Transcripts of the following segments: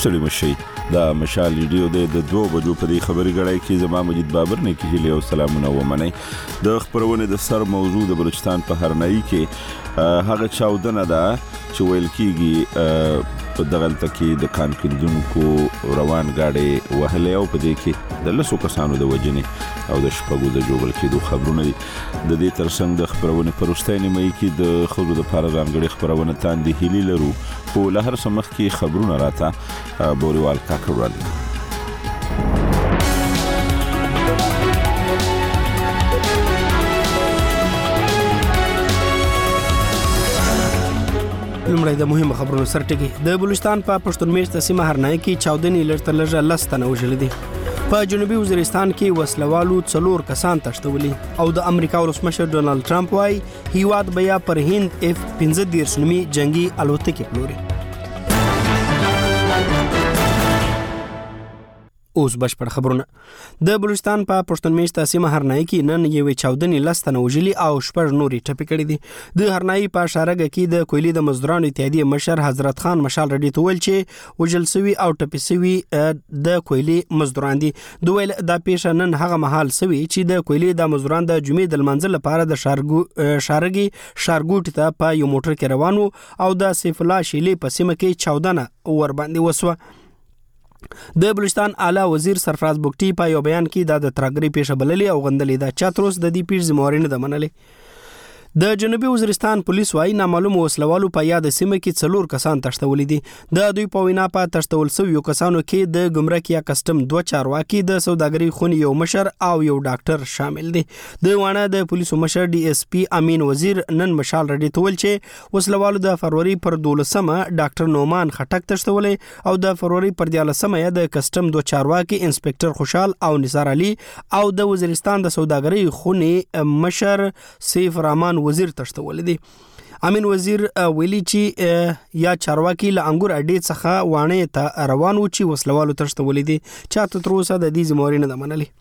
ستړي مشي. دا مشال ریډیو د 2 بجو په دې خبري غړای کې زما مجید بابر نه کې هلي او سلامونه ومني. د خبرونه د سر موضوع د بلوچستان په هرنۍ کې هغه چاودنه ده چې ویل کېږي په دغلته کې د کانکندونکو روان گاډي وهلې او په دې کې د لسو کسانو د وجنې او د شپږو د جوړل کېدو خبرونه دي. د دې ترڅنګ د خبرونه پرستای نیمه کې د خلکو د لپاره ځانګړي خبرونه تاندې هلي لرو خو له هر څه مخکې خبرونه راته بوريوال کاکړل. لمړی د مهمه خبرونو سرټکی. د بلوچستان په پښتون میشته سیمه هرنۍ کې چاودنې لړتر لږه لستنه وژل دي. په جنوبي وزیرستان کې وسلوالو 4 کسان تښتولي او د امریکا ولسمشر ډونالد ټرمپ وايي هیواد بیا پر هند F-15 نومي جنگي الوتکې پلوري. اوس بشپړ خبرونه. د بلوچستان په پښتون میشته سیمه هرنۍ کې نن یو چاودنې لستنه وژلي او شپږ نورې ټپي کړي دي. د هرنۍ په شارګه کې د کویلي د مزدورانو اتحادیې مشر حضرت خان مشال رډي ته ویل چې وژل شوي او ټپي شوي د کویلي مزدوران دي. دوی ویل دا پیښه نن هغه مهال شوي چې د کویلي د مزدوران د جمعې د لمانځه لپاره د شارګوټ ته په یو موټر کې روان وو او د سیف الله شیلې په سیمه کې چاودنه ور باندې وسوه. د بلوچستان اعلی وزیر سرفراز بوګټي په یو بیان کې د ترګری پیښه بللې او غندلې ده چې تر اوسه د دې پیښې ذمہواري نه ده منلې. د جنوبي وزیرستان پولیس وايي نامعلوم وسلوالو په یاد سیمه کې 4 کسان تښتولي دي. د دوی په وینا په تښتول شویو کسانو کې د ګمرک یا کسټم 2 چارواکي د سوداګرۍ خونې یو مشر او یو ډاکټر شامل دي. د وانه د پولیسو مشر DSP امین وزیر نن مشال رډي ته ویل چې وسلوالو د فروری پر 12مه ډاکټر نومان خټک تښتولې او د فروری پر 14مه د کسټم 2 چارواکي انسپکټر خوشحال او نثار علي او د وزیرستان د سوداګرۍ خونې مشر سیف رحمان وزیر تښتولې دي. امین وزیر ویلي چې یا چارواکي له انګور اډې څخه وانه ته روان و چې وسلوالو تښتولې دي چې تر اوسه د دې ذمہواري نه ده منلې.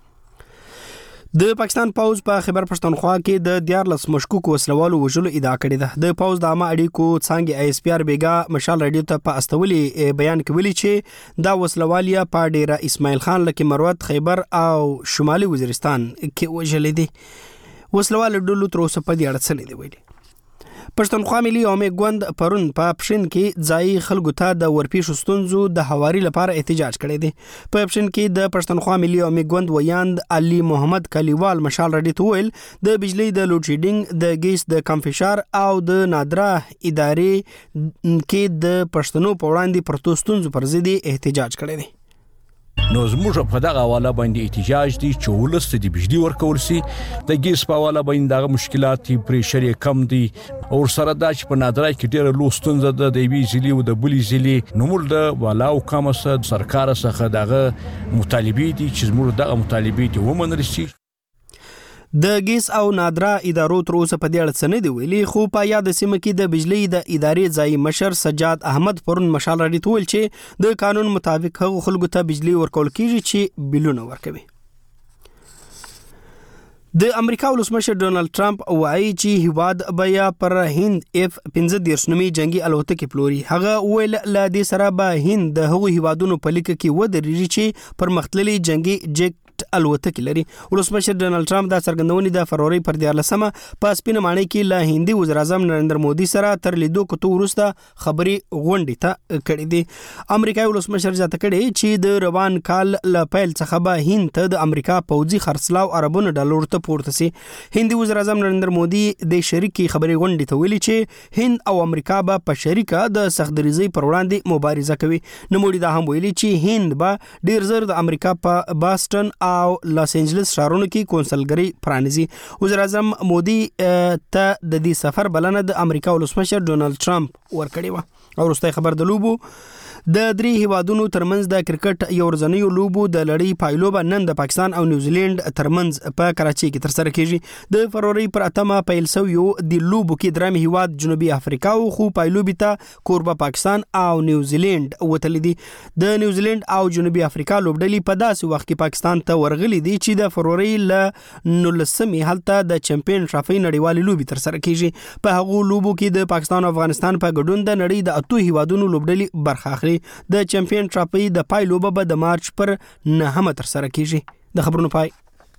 د پاکستان پوز په خیبر پښتونخوا کې د 14 مشکوک وسلوالو وژلو ادعا کړې ده. د پوز د عامه اړیکو څنګه ISPR بیګا مشال رډیو ته په استولي بیان کې ویلي چې دا وسلوالیا په ډیره اسماعیل خان لکه مروت خیبر او شمالي وزیرستان کې وژل دي. وسلوال ډلو تر اوسه په دې اړه څه نه دی ویلي. پښتونخوا ملي عوامي ګوند پرون په پښین کې ځای خلکو ته د ورپېښو ستونزو د هواري لپاره احتجاج کړی دی. په پښین کې د پښتونخوا ملي عوامي ګوند ویاند علي محمد کلیوال مشال رډي ته ویل د بجلی د لوډ شیډینګ د ګیس د کم فشار او د نادره ادارې کې د پښتنو په وړاندې پرتو ستونزو پر ضد احتجاج کړی دی. نو زموږ په دغه حواله باندې احتجاج دي چې ولست د بجلی ورکول سي د ګیس په حواله باندې دغه مشکلات پریشر کم دي او سره دا چې په نادرای کې ډېر لوستونزه د وی ضلع او د بلی ضلع نومول د والا او کومه سرکار څخه دغه مطالبه دي چې زموږ دغه مطالبه دي ومنل شي. د ګیس او نادرا ادارو تر اوسه په دې اړه څه نه دی ویلي خو په یاد سیمه کې د بجلی د ادارې ځای مشر سجاد احمد پرون مشال رډي ته ویل چې د قانون مطابق هغه خلکو ته بجلی ورکول کیږي چې بلونه ورکوي. د امریکا ولسمشر ډونالد ټرمپ وايي چې هیواد بیا پر هند F-15 نومي جنگي الوتکې پلوري. هغه ویل له دې سره به هند د هغو هیوادونو په لیکه کې ودرېږي چې پر مختللي جنگي جیټ الوتکې لري. ولسمشر ډونالد ټرمپ د څرګندونې د فروری پر 14مه په سپینه ماڼۍ کې له هندي وزیر اعظم نریندر مودي سره تر لیدو کتو وروسته خبري غونډې ته کړې دي. امریکایي ولسمشر ځاته کړي چې د روان کال له پیل څخه به هند ته د امریکا پوځي خرڅلاو اربونو ډالر ته پورته سي. هندي وزیر اعظم نریندر مودي د شریکي خبري غونډې ته ویلي چې هند او امریکا به په شریکه د سختدریزۍ پر وړاندې مبارزه کوي. نوموړي دا هم ویلي چې هند به ډیر زر د امریکا په باستن او لاس انجلس ښارونو کې کونسلګري پرانیزي. وزیر اعظم مودي ته د دې سفر بلنه د امریکا ولسمشر ډونالد ټرمپ ورکړې و. او وروستۍ خبر د لوبو د درې هیوادونو ترمنځ د کرکټ یو ورځنیو لوبو د لړۍ پایلوبه نن د پاکستان او نیوزیلند ترمنځ په کراچۍ کې ترسره کیږي. د فروری پر 8مه پیل شویو د لوبو کې دریم هیواد جنوبي افریقا او خو پایلوبې ته کوربه پاکستان او نیوزیلند وتلی دي. د نیوزیلند او جنوبي افریقا لوبډلې په داسې وخت کې پاکستان ته ورغلي دي چې د فروری ل 19مې هلته د چمپیون ټرافي نړیوالې لوبې ترسره کیږي. په هغو لوبو کې د پاکستان او افغانستان په ګډون د نړۍ د 8 هیوادونو لوبډلې برخه اخلي. لري د چمپیون ټرافي د پای لوبه به د مارچ پر 9 تر سره کیږي. د خبرونو پای.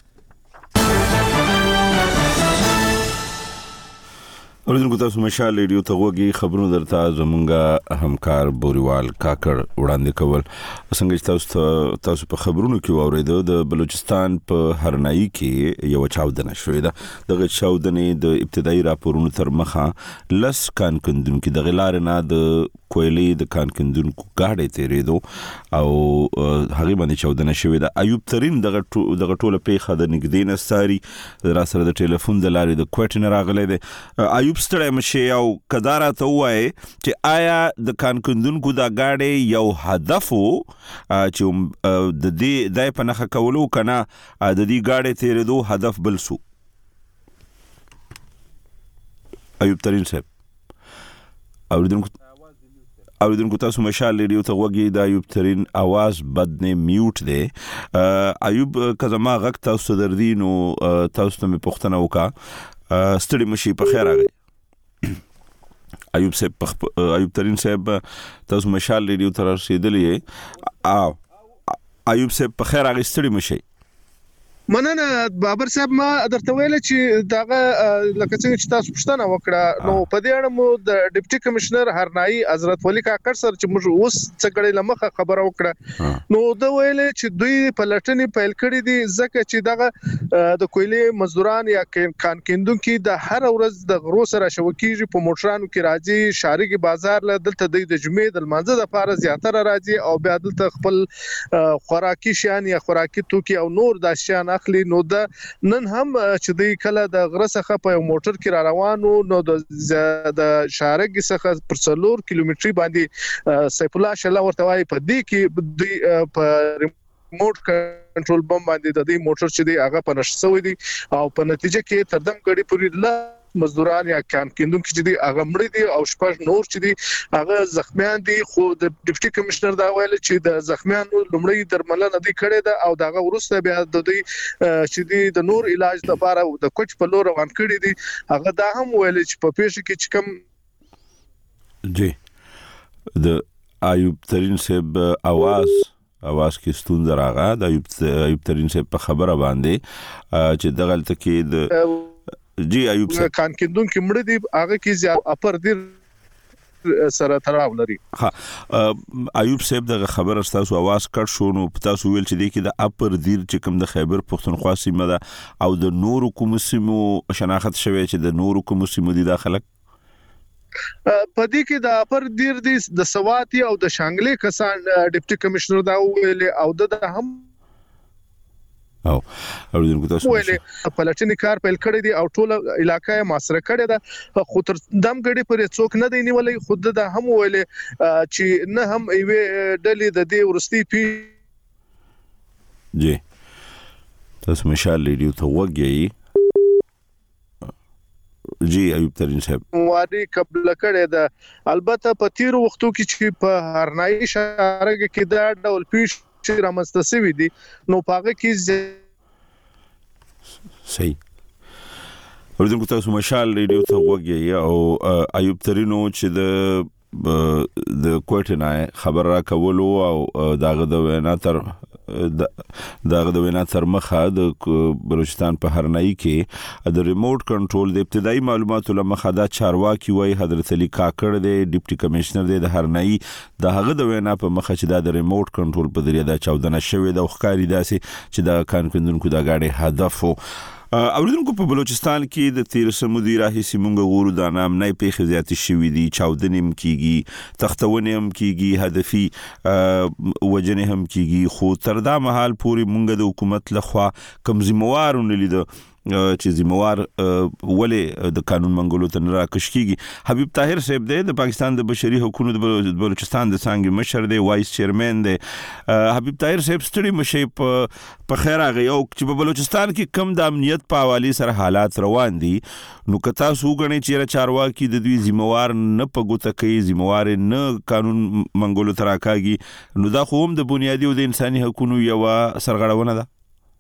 اوریدونکو تاسو مشال ریډیو ته وګورئ. خبرونه درته زمونږه همکار بوریوال کاکړ وړاندې کول. څنګه تاسو په خبرونو کې واوریدو د بلوچستان په هرنايي کې یو چاودنه شوې ده. دغه چاودنې د ابتدایي راپورونو تر مخه لس کانکندونکو د غلارنه د کویلې د کانکندونکو گاډي تیریدو او هغه باندې چاودنه شوې ده. ایوب ترين دغه ټوله پیښه د نګدین ساري را سره د ټلیفون د لارې د کوټ نه راغلی دی. ایوب ستړی مشه او کدارا ته وای چې آیا د کانکندونکو د گاډي یو هدف چې د دې دای په نخښه کولو کنه د دې گاډي تیریدو هدف بل سو؟ ایوب ترين صاحب اوریدونکو تاسو مشال ریډیو ته وګورئ. د ایوب ترين आवाज بد نه میوټ دی. ایوب کزما غږ تاسو دردینو تاسو ته پوښتنه وکړه. ستړي مشي په خیر راغی. ایوب ترين صاحب تاسو مشال ریډیو ته رسیدلې ایوب صاحب په خیر راغی. ستړي مشي. مننه بابر صاحب. ما درته ویل چې داغه لکه څنګه چې تاسو پوښتنه وکړه نو په دې اړه مو د ډیپټي کمشنر هرنايي حضرت ولی کاکړ سره چې موږ اوس څګړې لمخه خبره وکړه نو دا ویل چې دوی په لټنې پیل کړې دي ځکه چې دغه د کویلې مزدوران یا کانکندونکو د هر ورځ د غرو سره شوکیږي په موټرانو کې راځي شارګي بازار له دلته د جمعې د منځه د فارز زیاتره راځي او بیا دلته خپل خوراکي شیان یا خوراکي توکي او نور د شیان اخلي. نو دا نن هم چې دوی کله د غره څخه په موټر کې را روانو نو د شارګ څخه پر 4 کیلومتري باندې سیف الله شله ورته وای په دې کې دوی په ریموټ کنټرول بم باندې د دې موټر چې دی هغه په نشه سوی دی او په نتیجه کې تردم کړي پوری لا مزدوران یا کانکندونکو چې دی هغه مړي دي او شپږ نور چې دی هغه زخمیان دي. خو د ډیپټي کمشنر دا ویل چې د زخمیانو لومړی درملنه دي کړې ده او داغه ورسته بیا د دوی چې دی د نور علاج لپاره د کوچ په لور روان کړي دي. هغه دا هم ویل چې په پیښه کې چې کوم جی د ایوب ترين صاحب आवाज کې ستونزه راغله. د ایوب ترين صاحب په خبره باندې چې دغلت کې د جی ایوب صاحب کانکندونکو مړ دي هغه کې زیات اپر دیر سره تړاو لري. ها ایوب صاحب دغه خبر تاسو आवाज کړ شو نو تاسو ویل چې د اپر دیر چې کوم د خیبر پښتونخوا سیمه ده او د نورو کوم سیمو شناخت شوی چې د نورو کوم سیمو دي داخله په دې کې د اپر دیر د سواتي او د شانګلې کسان ډیپټي کمشنر دا ویل او د هم او اوریدونکو تاسو پلټنې کار پیل کړی دی او ټول علاقې محاصره کړی ده. خو تر دم غړي پر څوک نه دی نیولې. خود د هم ویل چې نه هم ایوه ډلې د دې ورستي پی جی تاسو مشال ریډیو ته وګورئ. جی ایوب ترين صاحب وادي قبل کړی ده البته په تیر وختو کې چې په هرنايي شارګ کې دا ډول پیښ چې رامستسوي دي نو پاګه کې صحیح. اوریدونکو تاسو مشال ریډیو ته وګورئ او ایوب ترين چې د کوټ نه خبر را کولو او داغه د وینا تر مخه د بلوچستان په هرنايي کې د ریموټ کنټرول د ابتدایي معلوماتو لمخه دا چارواکي وای حضرت علي کاکړ دی ډیپټي کمشنر دی د هرنايي د هغه د وینا په مخه چې د ریموټ کنټرول په ذریعہ د چاودنه شوې د ښکاری داسي چې د کانکندونکو د گاډي هدف وو. اوریدونکو په بلوچستان کې د 13 مدیر راهي سیمونګ غورو د نام نه پیښې زیات شوې دي. چاودنې هم کیږي تختونه هم کیږي هدفي وجنه هم کیږي. خو تر دا مهال پوری مونږ د حکومت لخوا کم ذمہوارونه لیدو چې ذمہوار ولې د قانون منګولو ته نه راکش کیږي. حبیب طاهر صاحب د پاکستان د بشري حقوقو د بلوچستان د څنګه مشر دی وایس چیرمن دی. حبیب طاهر صاحب ستړي مشي په خیر راغی او چې په بلوچستان کې کم د امنیت په حواله سره حالات روان دي نو کتا سو غني چې چارواکي د دوی ذمہوار نه پګوته کوي ذمہوار نه قانون منګولو ته راکاږي نو دا خو هم د بنیادي او د انساني حقوقو یو سرغړونه ده.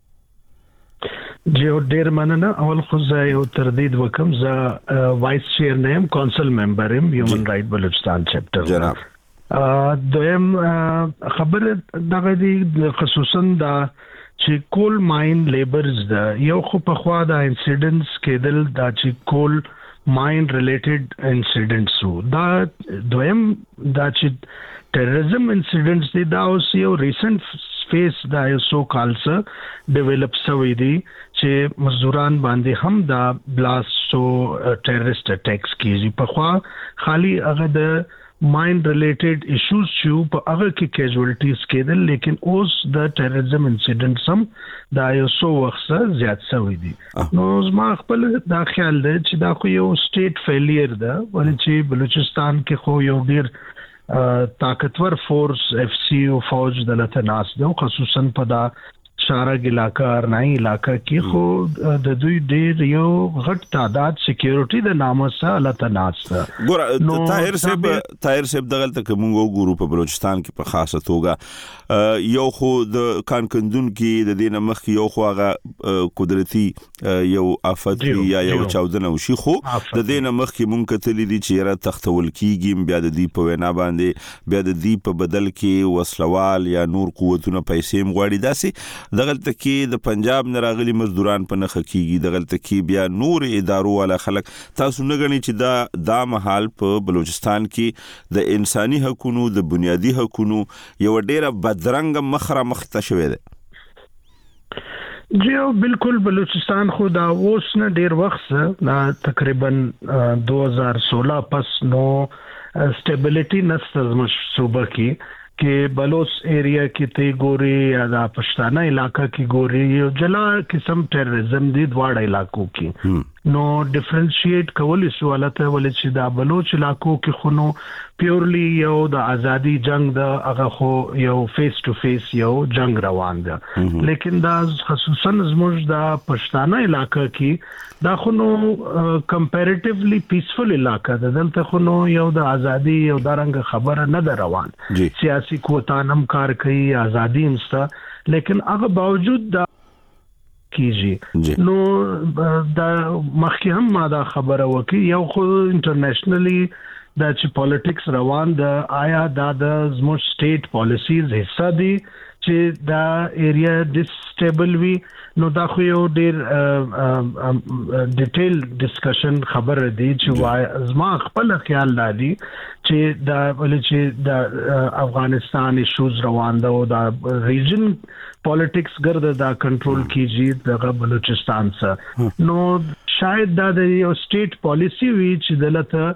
جو ډیر مننه. اول خو زه یو تردید وکم زه وایس چیرمن کونسل ممبر ام هیومن رائټ بلوچستان چپټر جناب دویم خبر دغه دی خصوصا دا چې کول ماین لیبرز دا یو خو په خوا دا انسیډنټس کېدل دا چې کول ماین ریلیټډ انسیډنټس دا دویم دا چې ټیرریزم انسیډنټس دی دا اوس یو ریسنٹ فیس دا یو سو کالس ډیولپ شوی دی چې مزدوران باندې هم دا بلاست سو ټیرریسټ اٹیکس کیږي په خوا خالی هغه د ماین ریلیټډ ایشوز چې په هغه کې کیجوالټیز کېدل لیکن اوس د ټیرریزم انسیډنټس هم دا یو سو وخت زیات شوی دی نو زما خپل دا خیال دی چې دا خو یو سټیټ فیلیر ده ولې چې بلوچستان کې خو یو ډیر طاقتور فورس اف سی او فوج دلته ناس دی خصوصا په دا شارګ علاقہ ارنای علاقہ کې خو د دوی ډیر یو غټ تعداد سکیورټي د نامه سره لته ناس ګور طاهر صاحب دغه ته کومو ګورو په بلوچستان کې په خاصه توګه یو خو د کانکندون کې د دینه مخ یو خو هغه قدرتي یو آفت یا یو چاودنه وشي خو د دینه مخ کې مونږ کتلی دي چې را تختول کیږي بیا د دې په وینا باندې بیا د دې په بدل کې وسلوال یا نور قوتونه پیسې مغواړي داسې دغلته کې د پنجاب نه راغلي مزدوران په نخ کېږي دغلته کې بیا نور ادارو والا خلک تاسو نه غني چې دا محل په بلوچستان کې د انساني حقوقو د بنیادی حقوقو یو ډیره بدرنګ مخره مخته شوې ده جیو بالکل بلوچستان خو دا اوس نه ډیر وخت دا تقریبا 2016 پس نو سټیبلیټی نسته صوبه کې بلوچ ایریا کې ته ګوري یا د پښتانه علاقہ کې ګوري یو جلا قسم ټیرریزم دی دواړه علاقو کې نو ډیفرنشیټ کول شو ولته ولې چې دا بلوچ علاقو کې خونو پیورلی یو د ازادي جنگ د هغه خو یو فیس ټو فیس یو جنگ روان ده لیکن دا خصوصا زموږ د پښتانه علاقہ کې دا خونو کمپیریټیولی پیسفل علاقہ ده دلته خونو یو د ازادي یو درنګ خبره نه ده روان سیاسي قوتانم کار کوي ازادي مستا لیکن هغه باوجود دا کیږي نو دا مخکې هم ما دا خبره وکي یو خو انټرنیشنلی دا چې پالیټکس روان د آیا دا د زموږ سټیټ پالیسیز حصہ دي چې دا ایریا ډیسټیبل وي نو دا خو یو ډیر ډیټیل ډسکشن خبره دی چې زما خپل خیال لري چې دا ولې چې دا افغانستان ایشوز روان ده او دا ریجن پالیټکس ګرځي دا کنټرول کیږي د بلوچستان سره نو شاید دا د یو سټیټ پالیسی وی چې دلته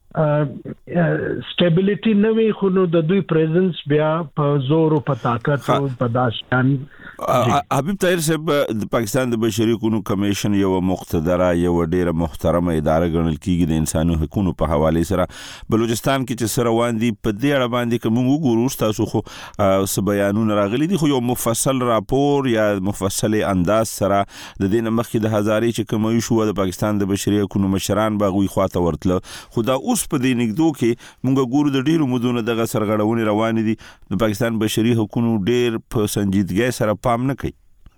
سټیبلیټی نوې خو نو د دوی پریزنس بیا په زور او په طاقت او په داشتان حبیب طاهر صاحب د پاکستان د بشري حقوقو کمیشن یو مقتدره یو ډیره محترمه اداره ګڼل کیږي د انساني حقوقو په حواله سره بلوچستان کې چې سره واندي په دې اړه باندې کوم وګورو تاسو خو س بیانونه راغلي دي خو یو مفصل راپور یا مفصل انداز سره د دې مخکې د هزارې چې کوم شو د پاکستان د بشري حقوقو مشران باغوي خواته ورتله خدا اوس په دې نګدو کې مونږ ګورو د ډیرو مودونو دغه سرغړونې روان دي د پاکستان بشري حقوقو ډیر په سنجیدګۍ سره پام نه کوي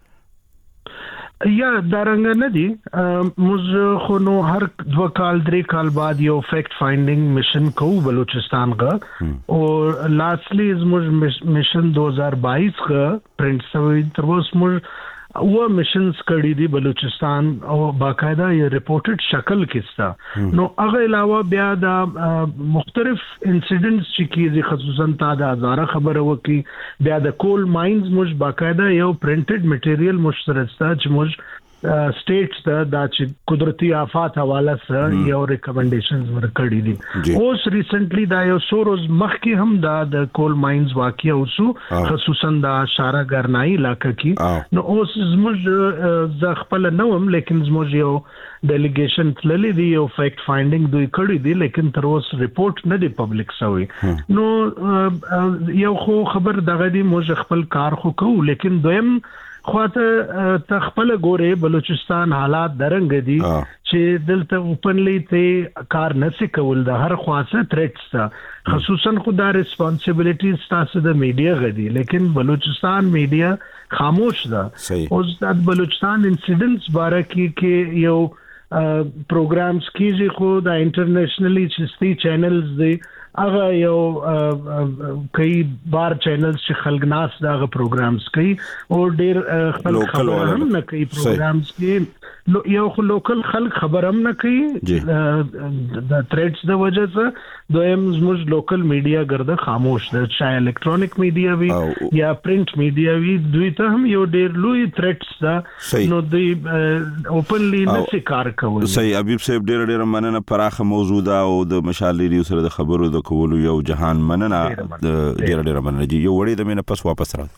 یا دارنګ نه دي موږ خو نو هر 2 کال 3 کال بعد یو فیکٹ فایندینګ میشن کوو بلوچستان غا او لاسټلی موږ میشن 2022 غا پرنٹ شوی تر اوسه موږ و میشنز کړي دي بلوچستان او باقاعده یې ریپورټډ شکل کېستا نو هغه علاوه بیا د مختلف انسیډنټس چې کیږي خصوصا تا د هزاره خبره وکي بیا د کول ماینز موږ باقاعده یو پرنټډ میټیریل مشترستا چې موږ سټیټس دا چې قدرتي آفات حواله سره یو ریکمنډیشنز ورکړي دي اوس ریسنټلی دا یو سوروز مخکې هم دا د کول ماینز واقعیا اوسو خصوصا دا شارا ګرنای علاقہ کې نو اوس زموږ ز خپل نوم لیکن زموږ یو ډیلیګیشن تللی دی یو فیکٹ فایندینګ دوی کړی دی لیکن تر اوسه ریپورت نه دی پبلک شوی نو یو خو خبر دغه دی موږ خپل کار خو کوو لیکن دویم خواته تخپل ګوره بلوچستان حالات درنګ دي چې دلته اوپنلی ته کار نسی کول د هر خاصه تھریټس تا خصوصا خدا ریسپانسیبিলিټیز تاسو د میډیا غدي لیکن بلوچستان میډیا خاموش ده اوس د بلوچستان انسیډنټس باره کې یو پروګرامز کیږي خو د انټرنیشنلی چستی چینلز دی هغه یو کئی بار چینلز چې خلک ناس دغه پروګرامز کوي او ډیر خلک خبر هم نه کوي پروګرامز کې یو لوکل خلک خبر هم نه کوي د تھریټس د وجه څخه دویم زموږ لوکل میډیا ګرده خاموش ده چا الکترونیک میډیا وی یا پرنٹ میډیا وی دوی ته هم یو ډیر لوی تھریټس ده نو دوی اوپنلی نه کار کوي. صحیح حبیب صاحب ډیر مننه پراخه موضوع ده او د مشال ریډیو سره د خبرو د کولو یو جهان مننه ډیر مننه جی یو وړي د مینه پس واپس را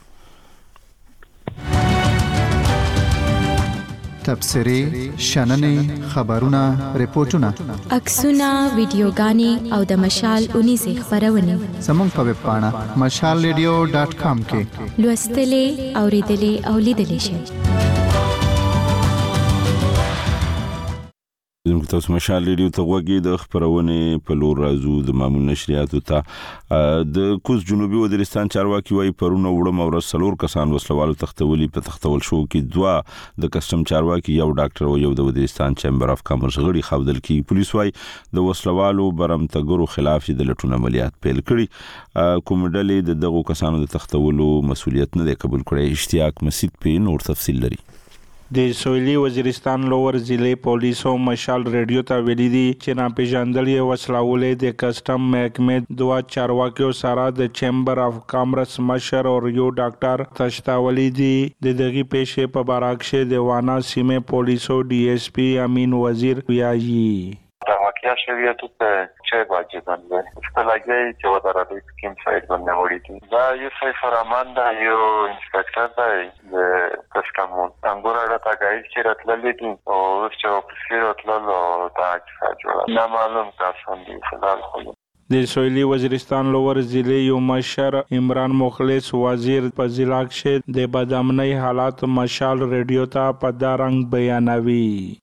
تبصرې شننې خبرونه ریپورتونه عکسونه ویډیوګانې او د مشال 19 خبرونه زموږ په ویب پاڼه mashalradio.com کې لوستلې اوریدلې او لیدلې شئ. زموږ تاسو مشال ریډیو ته غوږی د خبرونه په لور راځو د معمول نشریاتو ته د کوز جنوبي وزیرستان چارواکي وايي پرونه وړم او رسلور کسان وسلوالو تختولي په تختول شو کې دوا د کسٹم چارواکي یو ډاکټر او یو د وزیرستان چیمبر اف کامرس غړي خودل کی پولیس وايي د وسلوالو برمتګرو خلاف د لټون عملیات پیل کړي کوم ډلې دغه کسانو د تختولو مسولیت نه قبول کړي. اشتیاق مسجد په نور تفصیل لري. د سویلي وزیرستان لوور ضلع پولیسو مشال ریډیو ته ویلي دي چې ناپېژندلې وسلهولې د کسٹم محکمې دوه چارواکیو سره د چیمبر اف کامرس مشر او یو ډاکټر تشتاولي دي. د دغه پیښې په بارکشه د وانا سیمه پولیسو ډي اس پی امین وزیر ویاجی واقعیا شویه ته چه واجب باندې استلاګي چې ودارې سکیم سایت باندې وړي دي دا یو سفر امان دا یو انسپکټر دی د کسٹم څنګه راته غاړي چې راتللې دي او چې په راتللو دا چې نه معلوم تاسو دې فلال خو د سویلي وزیرستان لوور ضلع یو مشر عمران مخلص وزیر په ضلع کې د بدامنۍ حالات مشال ریډیو ته په دارنګ بیانوي.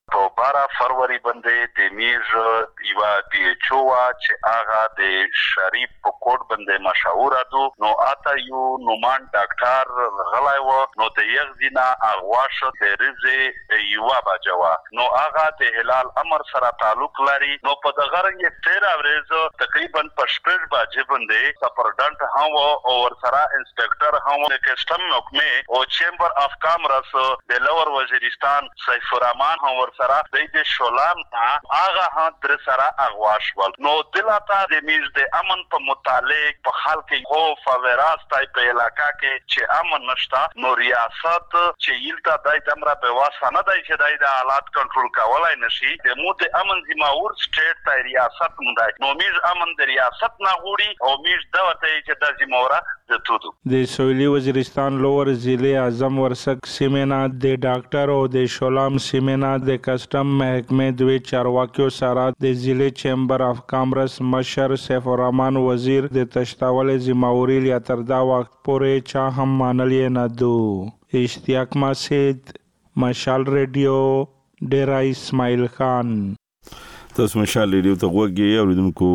12 فروری باندې د میز یو دی چوا چې هغه د شریف په کوټ باندې مشهور ده نو اته یو نومان ډاکټر غلای و نو د یغ دینا اغواش د رزه یو باجوا نو هغه د هلال امر سره تعلق لري نو په دغه رنګ 13 ورځ تقریبا په شپږ باجې باندې سپرډنټ هم او سره انسپکټر هم د کسٹم محکمه او چیمبر اف کامرس د لوور وزیرستان سیف الرحمن هم سره د شولام هغه ها در سره اغواش ول نو دلته د میز د امن په متعلق په حال کې خوف او راستای په علاقہ کې چې امن نشتا نو ریاست چې یلته دای دمره به واسانه دای چې دای د حالات کنټرول کولای نشي د مو د امن ذمہور سټیټ ته ریاست مونږ نو میز امن د ریاست نه غوړي او میز دغه چې د ذمہوره د تودو د سویلي وزیرستان لوور ضلع اعظم ورسک سیمنا د ډاکټر او د شولام سیمنا د کسٹم محکمه دوی چارواکیو سره د ضلع چیمبر اف کامرس مشر سیف الرحمن وزیر د تشتاول ذمہوري یا تر دا وخت پورې چا هم مانلې نه دو. اشتیاق مسجد مشال ریډیو ډیرا اسماعیل خان. تاسو مشال ریډیو ته غوږی اوریدونکو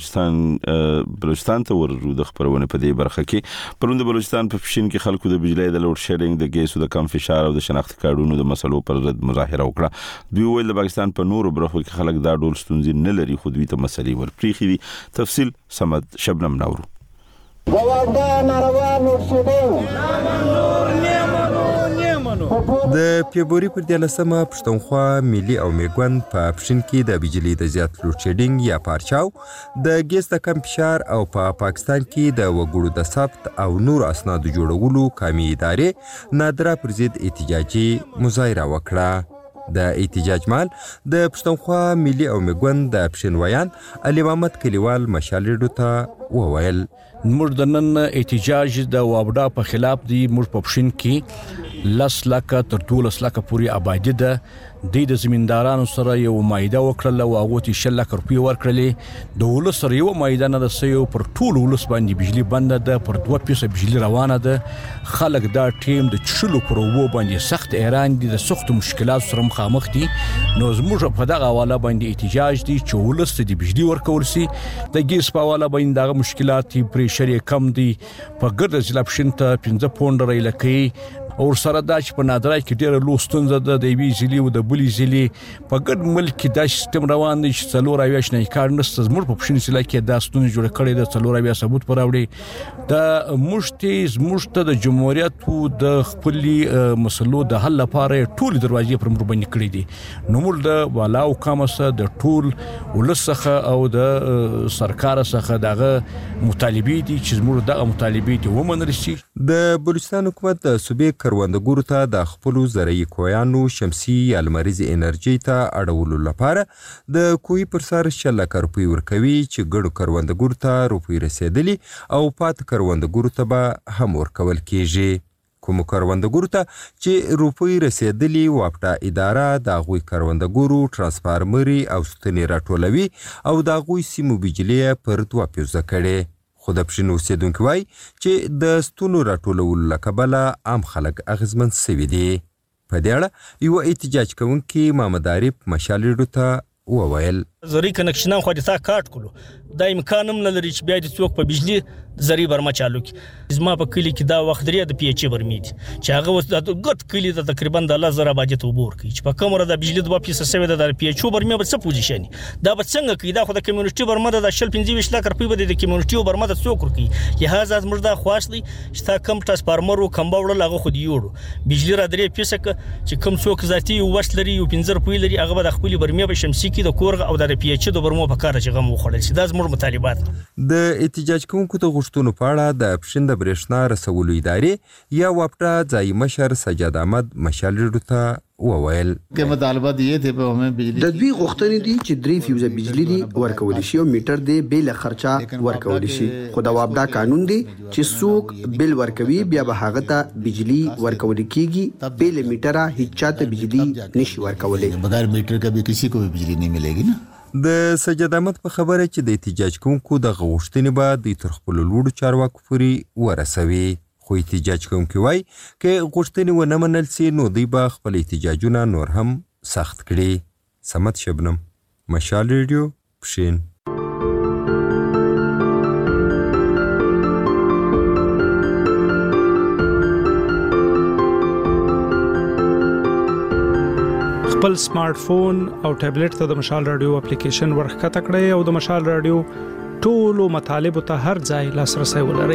بلوچستان ته ورغلو د خبرونه په دې برخه کې پروند بلوچستان په فشین کې خلکو د بجلی د لوډ شیډینګ د ګیسو د کم فشار او د شناخت کارډونو د مسلو پر ضد مظاهره وکړه. دوی ویل د پاکستان په نورو برخو کې خلک دا ډول ستونزې نه لري خو دوی ته مسلې ورپریخي دي. تفصیل سمد شبنم نورو. د فبرवरी پر 13مه پښتونخوا ملي او میګوند په پښین کې د بجلی د زیات لوډ شیډینګ یا پارچاو د ګیس د کم فشار او په پاکستان کې د وګړو د ثبت او نور اسنادو جوړولو قومي ادارې نادره پر ضد احتجاجي مظاهره وکړه. د احتجاج مال د پښتونخوا ملي او میګوند د پښین ویان علي محمد کلیوال مشال ریډیو ته وویل موږ د نن احتجاج د وابډا په خلاف دی. موږ په پښین کې 10 لک تر 12 لک پورې آبادی ده د زمیندارانو سره یو مایده وکړه او هغه ته 10 لک روپیه ورکړلې د ولس سره یو مایده نه د سيو پر ټول ولس باندې بجلی بند ده پر 2% بجلی روانه ده خلک دا ټیم د چلو پر وو باندې سخت ایران دي د سخت مشکلات سره مخامخ دي. نو زموږ په دغه حواله باندې احتجاج دي چې ولس د بجلی ورکول سي د ګیس په حواله باندې دغه مشکلات پریشر کم دي په ګرد ضلع پښین ته 15 پوند ریل کوي او سره دا چې په نادرای کې ډېر لوستونځ د وی ځلی او د بلی ځلی په ګډ ملک کې دا سیستم روان دی چې څلور اویاش نه کار نشته زموږ په پښین سلا کې دا ستونزې جوړ کړي د څلور اویا ثبوت پر راوړي دا مشته د جمهوریت او د خپل مسلو د حل لپاره ټول دروازې پر مر باندې کړې دي نو موږ د والاو کامسه د ټول ولسخه او د سرکار څخه دغه مطالبه دي چې موږ دغه مطالبه دي ومنل شي د بلوچستان حکومت د صوبې کروندګرو ته د خپل زرعي کویانو شمسي یا لمریز انرژي ته اړولو لپاره د کوی پر سر 1 لک روپۍ ورکوي چې ګډو کروندګرو ته روپۍ رسیدلي او پات کروندګرو ته به هم ورکول کیږي کوم کروندګرو ته چې روپۍ رسیدلي واپټا اداره د غوي کروندګرو ترانسفارمري او ستنې راټولوي او د غوي سیمو بجلی پر دوه پیوزه کړي خو د پښینو اوسیدونکو وایي چې د ستونو راټولولو له کبله عام خلک اغیزمن سوي دي په دې اړه یو احتجاج کوونکی محمد عارف مشال ریډیو ته وویل زری کنکشنان خو د تا کارت کولو دا امکان هم نه لري چې بیا د څوک په بجلی زری برما چالو کی زما په کلی کې دا وخت لري د پی ایچ برمی دي چې هغه وس د ګټ کلی د تقریبا د 1000 باجت وبور کی چې په کومره د بجلی د 2% د پی ایچ برمی په څه پوزیشن دا به څنګه کی دا خو د کمیونټي برما د 25 لک روپۍ به د کمیونټي برما د څوک ورکی لہذا موږ دا خواشلی چې تا کم ټرانسفارمر او کم باور لغه خو دی یوړو بجلی را درې پیسه چې کم څوک ذاتی وس لري او 15 روپۍ لري هغه د خپل برمی په شمسي کې د کورغه او د پی ایچ د برمو په کار چې غو خوړل شي دا زموږ مطالبات د احتجاج کوونکو ته غوښتنو په اړه د پښین د برېښنا رسولو ادارې یا واپټا ځای مشر سجاد احمد مشال ریډیو ته وویل کې مطالبات یې ته په همه بجلی د دوی غوښتنې دي چې 3 فیوزه بجلی دی ورکول شي او میټر دی بیل خرچه ورکول شي خو دا واپټا قانون دی چې څوک بیل ورکوي بیا به هغه ته بجلی ورکول کیږي بیل میټر هیڅ چاته بجلی نشي ورکولې بغیر میټر کا به کسی کو بھی بجلی نہیں ملے گی نا د سجاد احمد په خبره چې د احتجاج کوونکو د غوښتنې به د تر خپل لوړو چارواکو پورې ورسوي خو احتجاج کوونکي وایي که غوښتنې ونه منل سي نو دوی به خپل احتجاجونه نور هم سخت کړي سمت شبنم مشال ریډیو پښین خپل سمارټ فون او ټابلیټ ته د مشال رادیو اپلیکیشن ورخکته کړئ او د مشال رادیو ټولو مطالبو ته هر ځای لاسرسي ولرئ.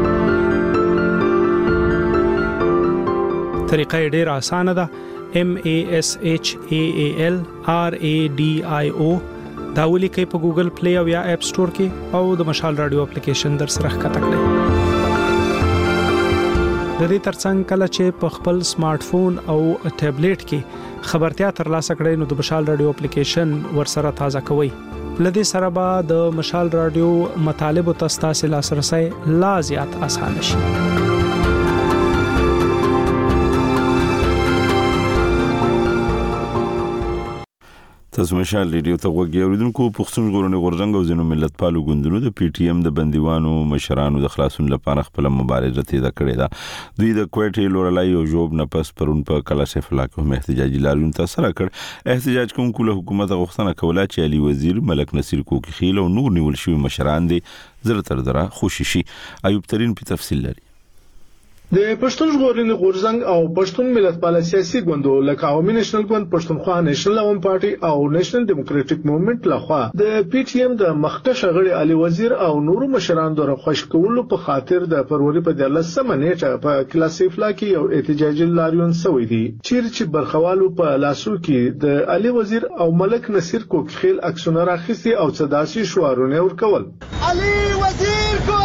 طریقه ډېره اسانه ده. MASHAAL RADIO دا ولیکئ په ګوګل پلی او یا اپ سٹور کې او د مشال رادیو اپلیکیشن در سره ښکته کړئ. د دې ترڅنګ کله چې په خپل سمارټ فون او ټابلیټ کې خبرتیا ترلاسه کړئ نو د مشال رادیو اپلیکیشن ورسره تازه کوئ. لدې سره به د مشال رادیو مطالب او تاسو لاسرسي لا زیات اسانه شي. تاسو مشال ریډیو ته وګورئ اوریدونکو پښتون ژغورنې غورځنګ او ځینو ملت پالو ګوندونو د پی ټی ایم د بندیوانو مشرانو د خلاصون لپاره خپل مبارزه تیزه کړې ده. دوی د کوټې لورلای او جوب نه پس پرون په کلا سیف الله کوم احتجاجي لاریون تاسو را کړ. احتجاج کوونکو له حکومت غوښتنه کوله چې علي وزیر ملک نصیر کوکی خیل او نور نیول شوی مشران دي زړه تر دره خوشي شي. ایوب ترين په تفصیل لري. د پښتون ژغورنې غورځنګ او پښتون ملت پال سیاسي ګوندو لکه عوامي نېشنل ګوند پښتونخوا نېشنل عوام پارټي او نېشنل ډیموکراټک موومېنټ لخوا د پی ټی ایم د مخکښ غړي علي وزیر او نورو مشرانو د خوش کولو په خاطر د فروری په 13 نیټه په کلاسیف لا کې یو احتجاجي لاریون شوی دی چې برخوالو په لاسو کې د علي وزیر او ملک نصیر کوکخیل عکسونه راخسي او صداسي شعارونه ورکول. علي وزیر کو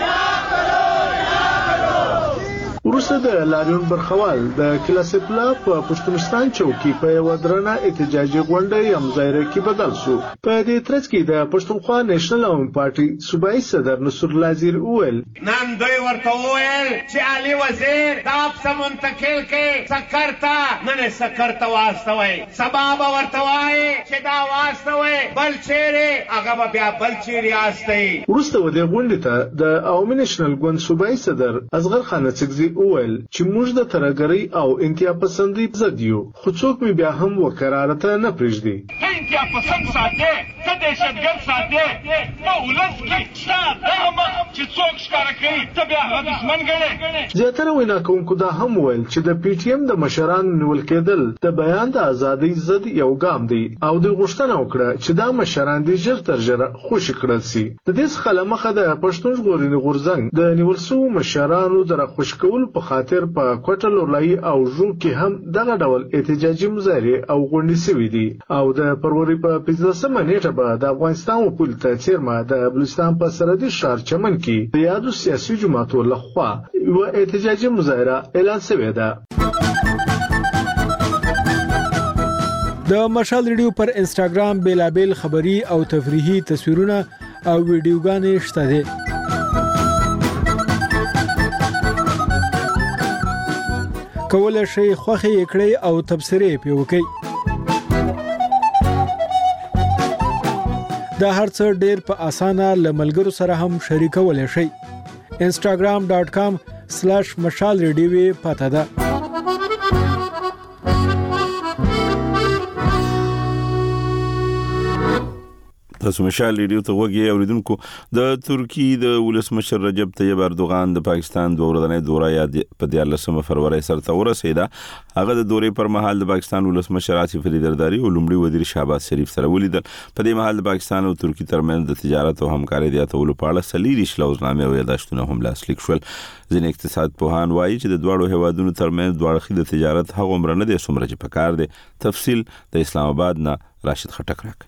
ورسره د لاریون برخوال د کلاسپلا په پښتونستان چوکي په ودرنه احتجاجي غونډه یمزایره کې بدل شو. په دې ترڅ کې د پښتونخوا نېشنل عوام پارټي صوبایي صدر نصر لازیر اویل نن دوی ورته وویل چې علي وزیر دا په منتقل کې سکرتا نه سکرتا واستوي سبب ورته وایي چې دا واستوي بل چیرې هغه بیا بل چیرې واستي. ورسره د غونډې ته د عوامي نېشنل ګوند صوبایي صدر اصغر خان څګزي اویل چې موږ د ترګری او انتیا پسندي ضد یو خو څوک می بیا هم وقرارته نه پرېږدي. انتیا پسند ساته څه دهشتګرد ساته نو ولس کې شته دا مخ چې څوک ښکاره کوي ته بیا هغه دښمن ګڼې. زیاتره وینا کوونکو دا هم ویل چې د پی ټی ایم د مشرانو نیول کېدل د بیان د ازادۍ ضد یو ګام دی او د غوښتنه وکړه چې دا مشران دې ژر تر ژره خوشي کړل شي. د دې څخه له مخه د پښتون ژغورنې غورځنګ د نیول شوو مشرانو د راخوش کولو په خاطر په کوټه لورلای او ژوند کې هم دغه ډول احتجاجي مظاهرې او غونډې شوې دي او د فروری په 15مه نیټه به د افغانستان وکیل ته څیرمه د بلوچستان په سرحدي ښار چمن کې د یادو سیاسي جماعتو لخوا یو احتجاجي مظاهره اعلان شوې ده. د مشال ریډیو پر انسټاګرام بیلابل خبری او تفریحي تصویرونه او ویډیوګانې شته دي. کولای شئ خوښي کړئ او تبصرې پې وکړئ. دا هر څه ډېر په اسانه له ملګرو سره هم شریکولی شئ. instagram.com/mashalradio پته ده. تاسو مشال ریډیو ته وګورئ اوریدونکو. د ترکی د ولسمشر رجب طیب اردوغان د پاکستان دوه ورځنۍ دوره په 14 فروری سره ورسېده. هغه د دورې پر مهال د پاکستان ولسمشر آصف علي زرداری او لومړي وزیر شهباز شریف سره ولیدل. په دې مهال د پاکستان او ترکی ترمنځ د تجارت او همکارۍ د اتولو په اړه سلیریش لوزنامې او یادښتونه هم لاسلیک شول. ځینې اقتصاد پوهان وایي چې د دواړو هیوادونو ترمنځ دواړه د تجارت هغومره نه دی څومره چې پکار دی. تفصیل د اسلام آباد نه راشد خټک راکړي.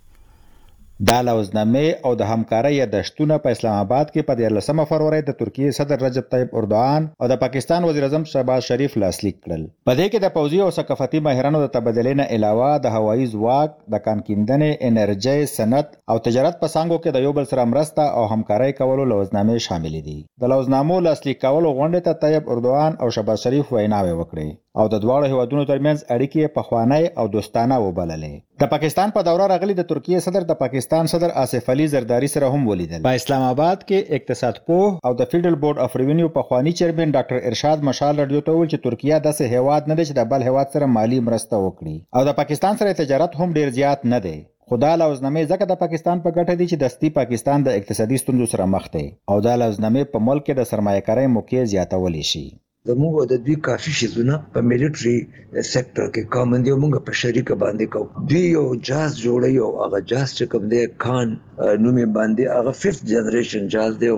دا لوزنامې او د همکارۍ یادښتونه په اسلام آباد کې په 14 فروری د ترکیې صدر رجب طیب اردوغان او د پاکستان وزیر اعظم شهباز شریف لاسلیک کړل. په دې کې د پوځي او ثقافتي ماهرانو د تبادلې نه علاوه د هوایي ځواک، د کان کیندنې، انرژي، صنعت او تجارت په څانګو کې د یو بل سره مرسته او همکارۍ کولو لوزنامې شامل دي. د لوزنامو لاسلیک کولو غونډې ته طیب اردوغان او شهباز شریف ویناوې وکړې او د دواړو هیوادونو ترمنځ اړیکې پخوانی او دوستانه وبللې. د پاکستان په دوره راغلي د ترکیې صدر د پاکستان صدر آصف علي زرداری سره هم ولیدل. په اسلام آباد کې اقتصاد پوه او د فیډرل بورډ اف ریونیو پخوانی چیرمن ډاکټر ارشاد مشال رادیو ته ویل چې ترکیه داسې هیواد نه دی چې د بل هیواد سره مالی مرسته وکړي او د پاکستان سره تجارت هم ډیر زیات نه دی. خدا لوزنامې ځکه د پاکستان په ګټه دي چې دستی پاکستان د اقتصادي ستونزو سره مخ دی او دا لوزنامې په ملک کې د سرمایه‌کارۍ موقع زیاتولی شي. زموږ د دوی کافي شیزونه په ملټري سېکټر کې کوم دي موږ په شریکه باندې کوو. دوی یو جهاز جوړوي او هغه جهاز چې کوم دی کان نومې باندې هغه 5th جنریشن جهاز دی.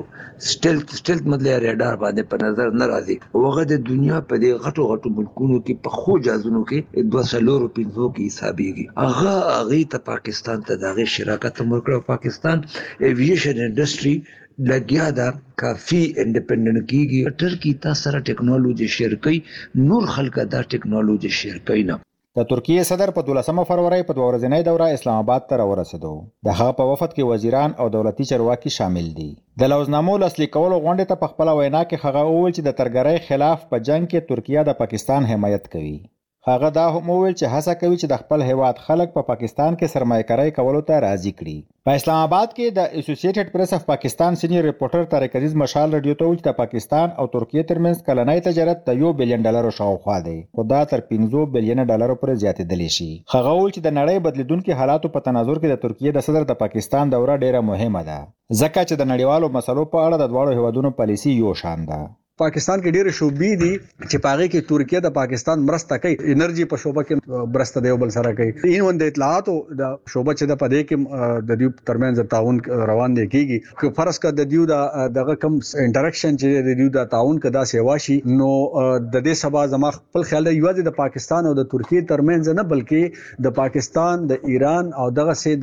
سټیلث مطلب ریډار باندې په نظر نه راځي. هغه د دنیا په دې غټو ملکونو کې په خو جهازونو کې 250 کې حسابيږي. هغه ته پاکستان ته دغه شراکت ورکړو. پاکستان ایوییشن انډستری لګیا دا کافی انډیپندنت کیږي. ټرکی تاسو سره ټیکنالوژي شیر کوي، نور خلک دا ټیکنالوژي شیر کوي نه. د ترکیې صدر په 12 فروری په 2 ورځنۍ دوره اسلام آباد ته ورسېدو. د هغه په وفد کې وزیران او دولتي چارواکي شامل دي. د لوزنامو لاسلیک کولو غونډې ته په خپل وینا کې هغه وویل چې د ترګرۍ خلاف په جنگ کې ترکیه د پاکستان حمایت کوي. هغه دا هم وویل چې هڅه کوي چې د خپل هیواد خلک په پاکستان کې سرمایه‌کاري کولو ته راضي کړي. په اسلام آباد کې د اسوسییټډ پریس اف پاکستان سینیئر ریپورټر طارق عزیز مشال رادیو ته ویل چې د پاکستان او ترکیې ترمنځ کلنی تجارت د $1 بلین شاوخوا دی، خو دا تر $15 بلین پورې زیاتېدلی شي. هغه ویل چې د نړۍ بدلیدونکو حالاتو په تناظر کې د ترکیې د صدر د پاکستان دوره ډیره مهمه ده، ځکه چې د نړیوالو مسلو په اړه د دواړو هیوادونو پالیسي یو شان ده. پاکستان کې ډېر شوبې دي چې پاغه کې ترکیه د پاکستان مرسته کوي، انرژي په شوبه کې مرسته دی بل سره کوي. این وند اطلاعات د شوبه چې د پدې کې د دیو ترمنځ تعاون روان دی کیږي. که فرض کړه د دیو دغه کم انټریکشن چې د دیو د تعاون کدا سیوا شي، نو د دې سبا زما خپل خیال دی یوازې د پاکستان او د ترکیه ترمنځ نه بلکې د پاکستان د ایران او دغه سي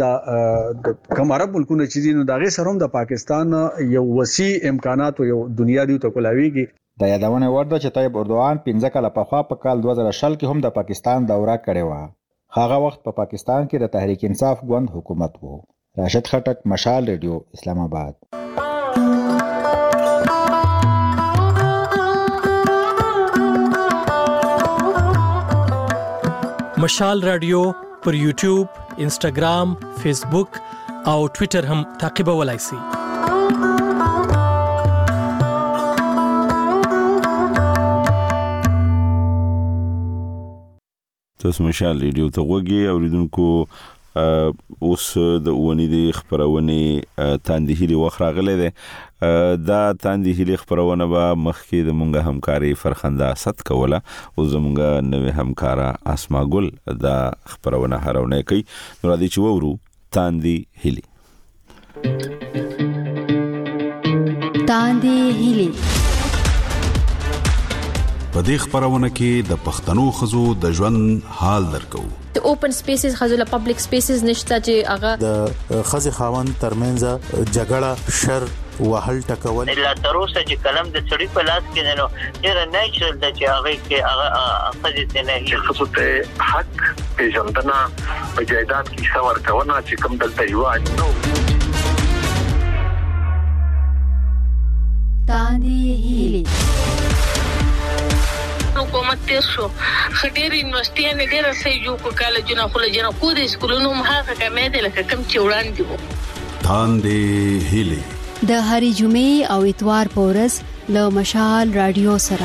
د کوم عرب ملکونو چې نو دغه سره هم د پاکستان یو وسیع امکانات او یو دنیا دی ته کولاویږي. د یادونه ورده چې طیب اردوغان 15 کاله پخوا په کال 2000 کې هم د پاکستان دوره کړې و. هغه وخت په پاکستان کې د تحریک انصاف ګوند حکومت وو. راشد خټک، مشال ریډیو، اسلام آباد. مشال رادیو پر یوټیوب، انسټاګرام، فیسبوک او ټوئیټر هم تعقیبولای شئ. تاسو مشال ریډیو ته وګورئ اوریدونکو. اوس د اونۍ د خبرونه تاندې هلي وخراغله ده دا تاندې هلي خبرونه به مخکې د مونږه همکاري فرخنده اسد کوله او زمونږه نوې همکارا اسما ګل دا خبرونه هرونه کوي نو راځي چې وورو تاندې هلي هلي په دې خبرونه کې د پښتنو خزو د ژوند حال درکو د اوپن سپیسز خزو له پبلک سپیسز نشته چې هغه د خزي خاوند ترمنځ جګړه شر وهل ټکول لا تروسه چې کلم د سړی په لاس کې نو ډیر نیچرل د چې هغه کې هغه خزي ته نه چې خصوص ته حق پیژندنه په جایداد کې څور کونه چې کوم دلته یو نو تاندې هلي حکومت تیر شو خډيري یونیورسيټي ډېر صحیح جوړ کالجونه خلجنه کو د سکولونو مخه کمه دي لکه کم چې وړاندې وو تاندې هلي د هری جمعې او اتوار پورز له مشال رادیو سره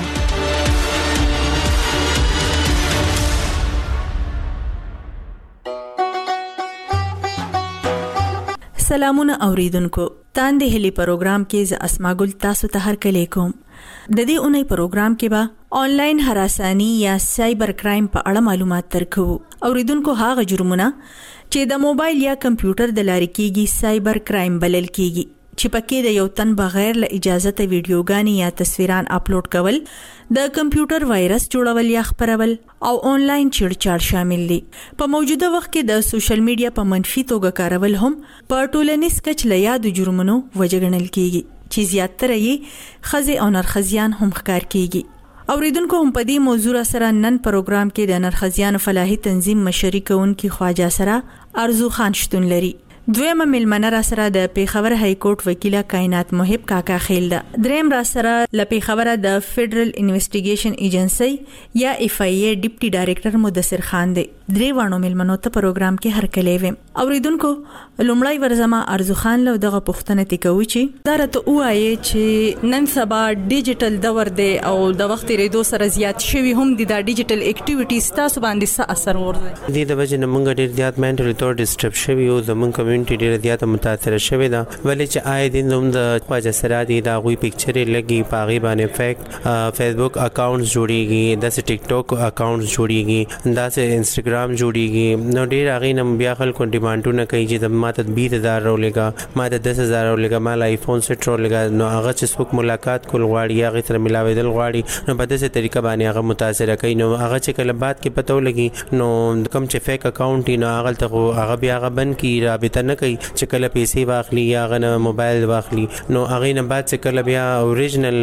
سلامونه اوریدونکو تاندې هلي پروګرام کې ز اسما ګل تاسو ته هر کله کوم د دې اونۍ پروګرام کې به آنلاین هراسانی یا سایبر کرایم په اړه معلومات درکو اوریدونکو هغه جرمونه چې د موبایل یا کمپیوټر د لارې کېږي سایبر کرایم بلل کېږي چې پکې د یو تن بغیر له اجازه ته ویډیوګانی یا تصویران اپلوډ کول د کمپیوټر وایرس جوړول یا خپرول او آنلاین چیړچاړ شامل دي په موجوده وخت کې د سوشل میډیا په منفي توګه کارول هم په ټولنیز کچ له یادو جرمونو وجګنل کېږي چې زیاتره یې خزي او نرخزیان هم ښکار کېږي اوریدونکو هم په دې موضوع سره نن پروګرام کې د نرخزیان فلاحي تنظیم مشري کوونکی خواجه سره ارزو خان شتون لري دویمه ملمنه را سره د پیښور های کورټ وکیله کائنات محب کاکا خیل ده دریم را سره ل پیښور د فدرل انویسټیګیشن ایجنسی یا اف ای ای ډیپټي ډایریکټر مدثر خان دی درې وانو ملمنو ته پروګرام کې هر کله ویم اوریدونکو لومړی ورزما ارزو خان له دغه پوښتنه تکوي چې دا راته وایي چې نن سبا ډیجیټل دور دی او د وخت ریدو سره زیات شوی هم د ډیجیټل اکټیویټیز تاسو باندې څه اثر ورغی د دې وجه نه موږ ډیر زیات منټل تور ډیسټرب شوی او زمونږ کمیونټي ډیر زیات متاثر شوی دا ولې چې آی دین زموږ د خواجه سره دی دا غوي پکچرې لګي پاغي باندې فیک فیسبوک اکاونټس جوړیږي د ټیک ټاک اکاونټس جوړیږي د انستګرام جوړیږي نو ډیر هغه نم بیا خلکو ډیمانډونه کوي چې ماته 20000 رولېګا ماته 10000 رولېګا مال آیفون سیټ رولېګا نو هغه چې څوک ملاقات کول غواړي هغه سره ملاویدل غواړي نو په داسې طریقه باندې هغه متاثر کوي نو هغه چې کله بعد کې پته ولګي نو کوم چې فیک اکاونټ نو هغه بیا هغه بند کی رابطه نه کوي چې کله پیسې واخلي یا غنه موبایل واخلي نو هغه نه بعد چې کله بیا اوریجنل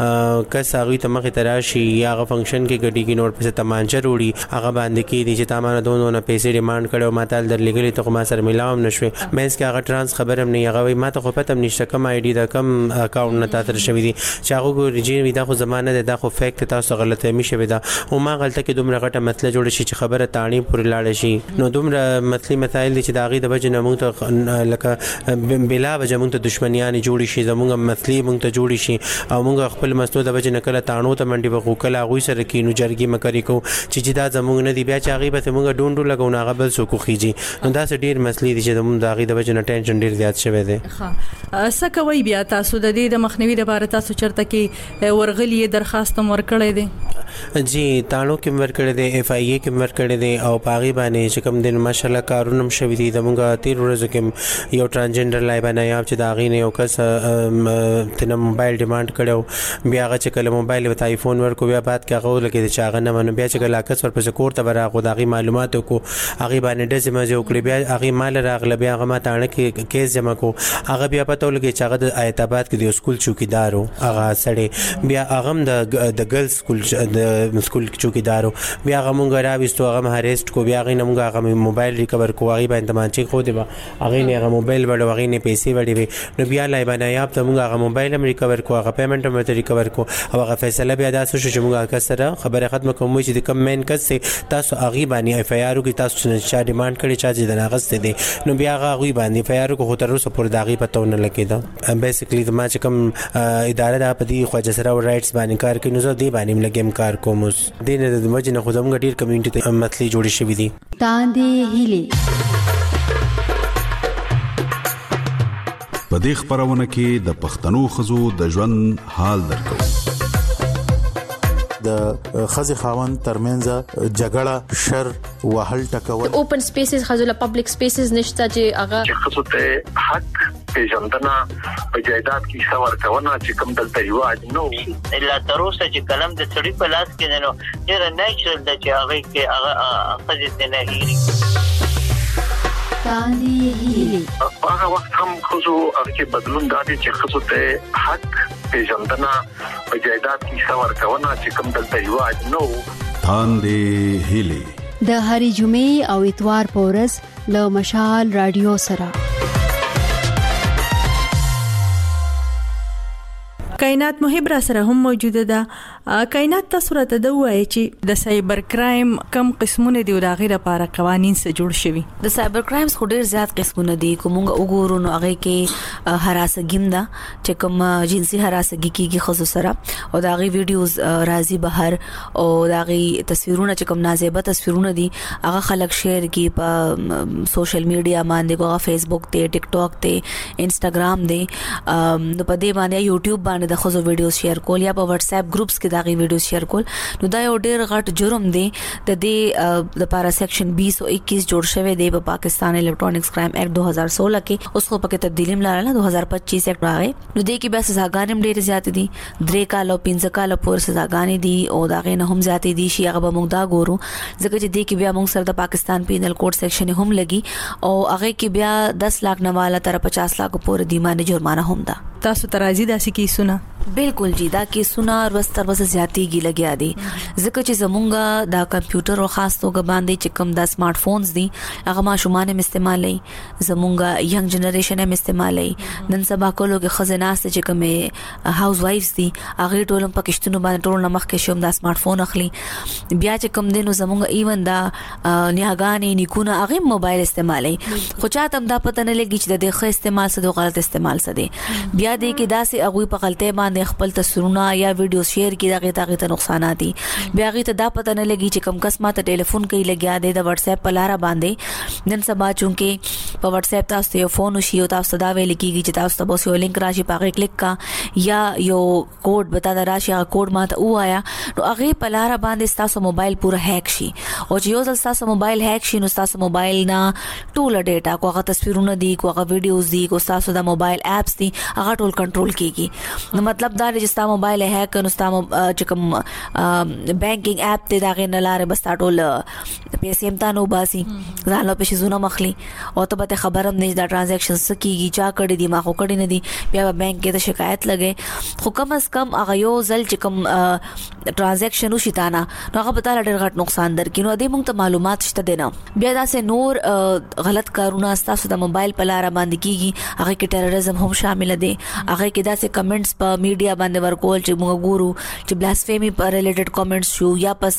کس هغه ته مخه تراشي یا هغه فنکشن کې ګډي کې نوٹ په تمانچه وروړي هغه باندې کې دي چې تاسو دونه پیسې ډیماند کړو ماته در لګلې ته ما سره ملاوم نشوي مېنس کې هغه ترانس خبرم نه هغه ماته خو پته نشته کوم آی ډی دا کوم اکاونټ نه تاسو شوی دي چې هغه ګورجین ودا خو زمانه ده دا خو فیک تاسو غلطه می شوی دا او ما غلطه کې دومره غټه مسله جوړ شي چې خبره تانی پورې لاړ شي نو دومره مسلې مسائل دي چې دا غي د وجه نه موږ ته لکه بلا وجه موږ ته دښمنیان جوړ شي زموږ مسلې موږ ته جوړ شي او موږ خپل مسلو د وجه نه کله تانو ته منډي وکړه غوي سره کینو جرګي مکرې کو چې دا زموږ نه دی بیا چې هغه به موږ ډونډو لګو نه غبل سو کوخيږي نو دا ډیر مسلې دي چې موږ دا غي د وجه نه ټینشن ډیر زیات شوی دی سکوي بیا تاسو د دې د مخنیوي لپاره تاسو چرته کې ورغلی درخواست ورکړی دی جی تانو کې ورکړی دی اف ای ای کې ورکړی دی او پاغي باندې چې کوم دین ماشالله کارونه شوی دي زموږ 13 ورځې کې یو ترانسجندر لای بنایا چې دا غي نه یو کس تنه موبایل ډیماند کړو بیا هغه چې کله موبایل وت آیفون ورکو بیا بعد کې هغه لکه چې هغه نه منو بیا چې کله کس ورپسې کور ته برا غو معلومات کو هغه باندې د زما جو کړی بیا هغه مال راغله بیا هغه ما تانه کې کیس جمع کو هغه بیا پته ولګي چې هغه د آیت آباد کې د سکول چوکیدارو هغه سړی بیا هغه د ګرلز سکول چوکیدارو بیا هغه مونږ راويستو هغه هریسټ کو بیا هغه مونږ هغه موبایل ریکور کو هغه باندې مانچې خو دی هغه نه هغه موبایل وړو هغه نه پیسې وړي نو بیا لای باندې یاب ته مونږ هغه موبایل هم ریکور کو هغه پیمنٹ هم ریکور کو او هغه فیصله بیا تاسو چې مونږه کسره خبره ختم کوم چې د کم مین کس تاسو هغه باندې اف ای آر کې تاسو چې ډیماند کړی چې د ناغسته دي نو بیا هغه باندې اف ای آر کو تر اوسه پر داغي پتهونه لګیدا بیسیکلی د ما چې کوم اداره د پدی خواجه سره رائټس باندې کار کوي نو زه دی باندې لګیم کار کوم د دې د مجنه خو زموږ ډیر کمیونټي ته مسلې جوړې شوې دي تاندې هلي په دې خبرونه کې د پښتنو خزو د ژوند حال درکو د خزي خاوند ترمنځ جګړه شر وهل ټکول اوپن سپیسز خزو له پبلک سپیسز نشته چې هغه خزو ته حق پیژندنه په جایداد کې څور کونه چې کوم دلته یواج نو الا تروسه چې کلم د سړي په لاس کې نو ډېر نیچرل د چې هغه کې هغه خزي نه هېري هغه وخت هم خزو هغه بدلون دادي چې خزو ته حق پیژندنه په جایداد کې څور کونه چې کوم دلته یواج نو تان دې هلي د هری جمعې او اتوار په ورځ له مشال رادیو سره کائنات محب را سره هم موجوده ده کائنات تاسو راته د وایي چې د سایبر کرایم کم قسمونه دي او د غیر لپاره قوانين سره جوړ شوي د سایبر کرایمز خو ډیر زیات قسمونه دي کومه وګورو نو هغه کې هراسګیم ده چې کوم جنسي هراسګي کیږي خصوص سره او د هغه ویډیوز راځي بهر او د هغه تصویرونه چې کوم نازیبه تصویرونه دي هغه خلک شیر کی په سوشل میډیا باندې کوغه فیسبوک ته ټیک ټاک ته انستګرام دی نو په دې باندې یوټیوب باندې د خزو ویډیوز شیر کول یا په واتس اپ ګروپس کې داغي ویډیوز شیر کول نو دا یو ډیر غټ جرم دی د دې د پارا سیکشن 221 جوړ شوی دی په پاکستان الکترونکس کرائم ایکټ 2016 کې اوس خو پکې تبدیلی ملاله 2025 ایکټ راغی نو دې کې به سزاګانې ډېر زیات دي 3 کال او 5 کال پورې سزاګانې دي او داغه نه هم زیات دي شي هغه به موږ دا ګورو ځکه چې دې کې بیا موږ سره د پاکستان پینل کوډ سیکشن هم لګي او هغه کې بیا 10 لک نه والا تر 50 لک پورې دی باندې جرمانه هم ده تاسو ترازی داسې کی سنا بالکل جی دا کې سنا ورستر وس زیاتیږي لګیا دي ځکه چې زمونږه دا کمپیوټر او خاص توګه باندې چې کوم د سمارټ فونز دي هغه ماشومان هم استعمالي زمونږه ینګ جنریشن هم استعمالي نن سبا کولو کې خزاناست چې کوم هاوس وایفز دي هغه ټولم پکشتونو باندې ټول نمخ کې شوم د سمارټ فون اخلي بیا چې کوم دینو زمونږه ایون دا نیاګانې نیکونه هغه موبایل استعمالي خو چاته هم دا پته نه لګی چې د ښه استعمال سره غلط استعمال سره بیا دې کې داسې هغه په غلطه باندې خپل تصویرونه یا ویډیو شیر کړي دغه ته نقصانات دي بیا هغه ته دا پته نه لګي چې کم کس ماته ټلیفون کوي لګیا دی د واتس اپ په لار باندې نن سبا چونکه په واتس اپ تاسو یو فون وشي او تاسو دا ویل کیږي چې تاسو ته یو لینک راشي پاغه کلیک کا یا یو کوډ بتا دا راشي هغه کوډ ماته وایا نو هغه په لار باندې تاسو موبایل پورا هیک شي او چې یو ځل تاسو موبایل هیک شي نو تاسو موبایل نه ټول ډیټا کوغه تصویرونه دي کوغه ویډیوز دي کو تاسو د موبایل اپس دي هغه ټول کنټرول کیږي نو مطلب دا چې تاسو موبایل هیک نو تاسو چې کوم بانکینګ اپ ته داغه نه لاره بس ټول پیسې هم تاسو باسي ځان له پیسې زونه مخلي او ته به خبرم نه دا ټرانزیکشن سکیږي چا کړی دي ما خو کړی نه دي بیا بانک کې ته شکایت لګي خو کم از کم هغه یو ځل چې کوم ټرانزیکشن وشي تا نه نو هغه به ډېر غټ نقصان درکې نو دې موږ ته معلومات شته دي نه بیا دا سه نور غلط کارونه تاسو د موبایل په لار باندې کیږي هغه کې ټیرریزم هم شامل دي هغه کې دا سه کمنټس په میډیا باندې ورکول چې موږ ګورو چې بلاسفیمی پر ریلیټډ کمنټس شو یا پس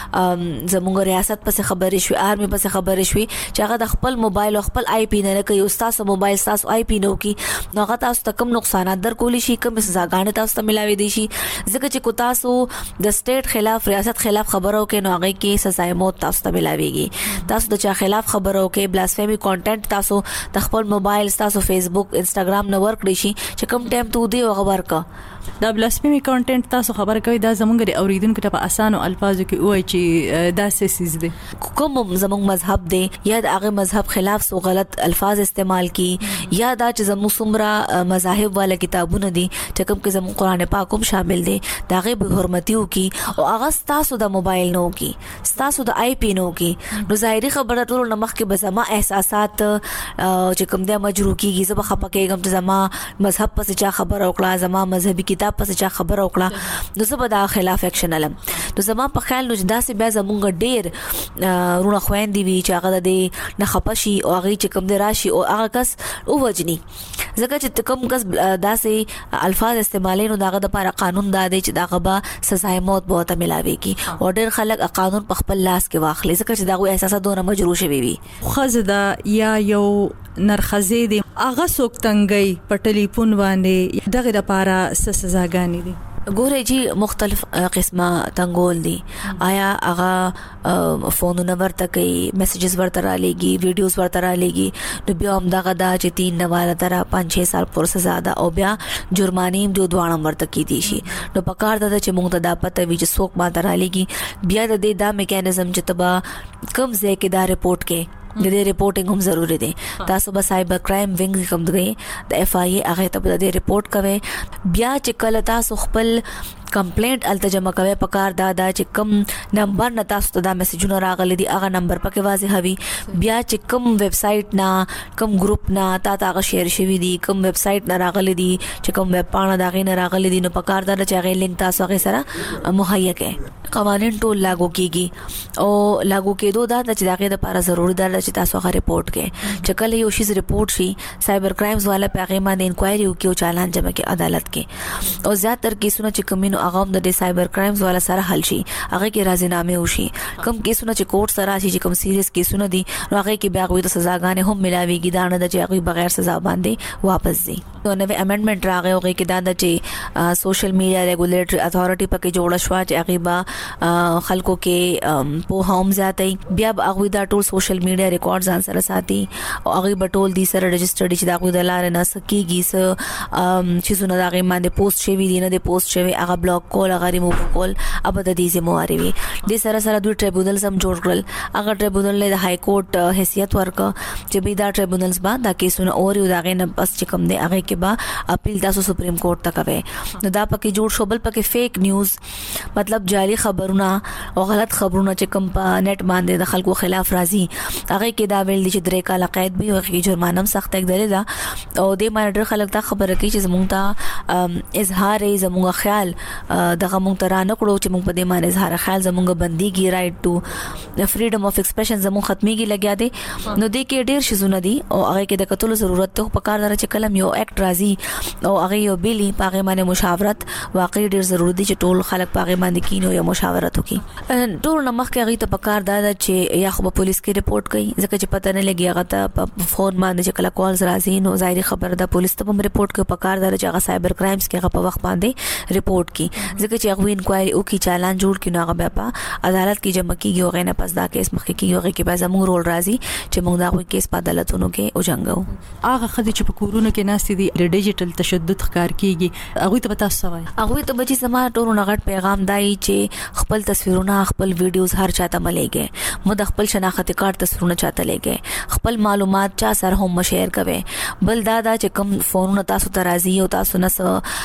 زموږ ریاست پس خبرې شو آرمي پس خبرې شو چې هغه د خپل موبایل او خپل آی پی نه کوي او تاسو موبایل تاسو آی پی نو کی نو هغه تاسو ته کم نقصانات در کولی شي کم سزاګانې تاسو ته ملاوي دي شي ځکه چې کو تاسو د سټیټ خلاف ریاست خلاف خبرو کې نو هغه کې سزا موت تاسو ته ملاويږي تاسو د چا خلاف خبرو کې بلاسفیمی کانټینټ تاسو د خپل موبایل تاسو فیسبوک انستګرام نو ورک دي شي چې کم ټایم ته دی خبر کا دا بلاسفیمی کانټینټ تاسو خبر کوي دا زمونږ د اوریدونکو ته په اسانو الفاظو کې وایي چې دا سیسیز دي کوم زمونږ مذهب دی یا د هغه مذهب خلاف سو غلط الفاظ استعمال کی یا دا چې زموږ څومره مذاهب والا کتابونه دي چې کوم کې زموږ قران پاک هم شامل دي دا غي به حرمتیو کی او هغه تاسو د موبایل نو کی تاسو د آی پی نو کی نو ظاهري خبره ټول نمخ کې بزما احساسات چې کوم د مجرو کیږي زب خپکهګم ته زما مذهب پس چا خبر او کړه زما مذهبي کتاب پس چا خبر او کړه نو زب دا خلاف اکشن علم نو زما په خیال نو دا سه بیا زمونږ ډېر رونه خويندې وی چې هغه د نه خپشي او هغه چې کوم د راشي او هغه کس او وجني ځکه چې کوم کس داسې الفاظ استعمالي نو داغه د لپاره قانون دا دی چې داغه به سزا موت به ته ملاويږي او ډېر خلک قانون په خپل لاس کې واخلي ځکه چې داغه احساسات دونه مجروح شوي وي خزدا یا یو نرخزه دي هغه څوک تنګي په ټلیفون باندې دغه لپاره سزاګانې دي ګورې جی مختلف قسمه تنګول دي آیا هغه فونونه ورته کوي میسجز ورته را لګي ویډیوز ورته را لګي نو بیا هم دغه دا چې 3 نواله تر 5-6 سال پورې سزا او بیا جرمانیم جو دوانه ورته کی دي شي نو پکار ده چې موږ ته دا پته وي چې څوک ما تر لګي بیا د دې دا میکانیزم چې تبا کم ځای کې دا رپورت کې د دې ریپورټینګ هم ضروری دی تاسو به سایبر کرائم ونګ کوم دی د اف آی ای هغه ته د ریپورت کوي بیا چې کله تاسو خپل کمپلینټ التجمع کوي پکار دا چې کم نمبر نه تاسو ته دا میسجونه راغلي دي هغه نمبر پکې واضح وي بیا چې کم ویب سټ نه کم ګروپ نه تا هغه شیر شوی دي کم ویب سټ نه راغلي دي چې کم ویب پاڼه دا غي نه راغلي دي نو پکار دا چې هغه لینک تاسو هغه سره مهیا کړئ قوانين ټول لاگو کیږي او لاگو کېدو دا چې داغه لپاره ضروري ده چې تاسو هغه ریپورت کړئ چې کله یو شی ریپورت شي سایبر کرایمز والا پیغام باندې انکوایري وکړي او چالان جمع کې عدالت کې او زیاتره کیسونه چې کمینو هغه د سایبر کرایمز والا سره حل شي هغه کې راضینامه وشي کم کیسونه چې کورټ سره شي چې کم سیریس کیسونه دي نو هغه کې بیا غوي ته سزاګانې هم ملاويږي دا نه چې هغه بغیر سزا باندې واپس دي نو نوې امندمنت راغی هغه کې دا چې سوشل میډیا ریګولیټری اتھارټي پکې جوړه شو چې هغه با خلکو کې په هم ځاتې بیا هغه دا ټول سوشل میډیا ریکارډز ان سره ساتي او هغه بټول دي سره رجسټرډ چې دا غوي د لار نه سکیږي چې زونه دا غي باندې پوسټ شوی دي نه د پوسټ شوی هغه بلاک کول هغه ریموو کول اب د دې ذمہواری وي د سره دوی ټریبونل سم جوړ کړل هغه ټریبونل له های کورټ حیثیت ورک چې به دا ټریبونلز با دا کیسونه اور یو داغه نه بس چې کوم دی هغه کې با اپیل تاسو سپریم کورټ ته کوي نو دا پکې جوړ شو بل پکې فیک نیوز مطلب جعلی خبرونه او غلط خبرونه چې کوم په نت باندې د خلکو خلاف راځي هغه کې دا ویل دي چې 3 کال قید به او جرمانه هم سخت کېدل دا او د مانډر خلک دا خبره کوي چې زموږ ته اظهار زموږ خیال دغه مونږ ته را نکړو چې مونږ په دې باندې اظهار خیال زموږ بنديږي رائټ ټو فریډم اف ایکسپریشن زموږ ختميږي لګیا دي نو دې کې ډېر شیزونه دي او هغه کې د کتلو ضرورت ته په کار دره چې کلم یو اکټ راځي او هغه یو بیلی پاغه باندې مشاورت واقعي ډېر ضروري دي چې ټول خلک پاغه باندې کینو یا مشاورت وکړي ټول نمخ کې هغه ته په کار دا چې یا خو پولیس کې ریپورت کوي ځکه چې پته نه لګي هغه ته په فون باندې چې کله کالز راځي نو ظاهري خبر ده پولیس ته هم ریپورت کوي په کار دا چې هغه سایبر کرایمز کې هغه په وخت باندې ریپورت کوي ځکه چې هغه انکوایري او کی چالان جوړ کینو هغه بیا په عدالت کې جمع کیږي او غنه پس دا کیس مخکې کیږي هغه کې به زموږ رول راځي چې موږ دا کیس په عدالتونو کې او جنګو هغه خدي چې په کورونو کې ناستې دي د ډیجیټل تشدد ښکار کیږي هغه ته تاسو وایي هغه ته بچي سما ټولو نغټ پیغام دی چې خپل تصویرونه خپل ویډیوز هر چاته مليږي مو د خپل شناخت کارت تصویرونه چاته لګي خپل معلومات چا سره هم شیر کوي بل دا چې کوم فونونه تاسو ته راځي او تاسو نه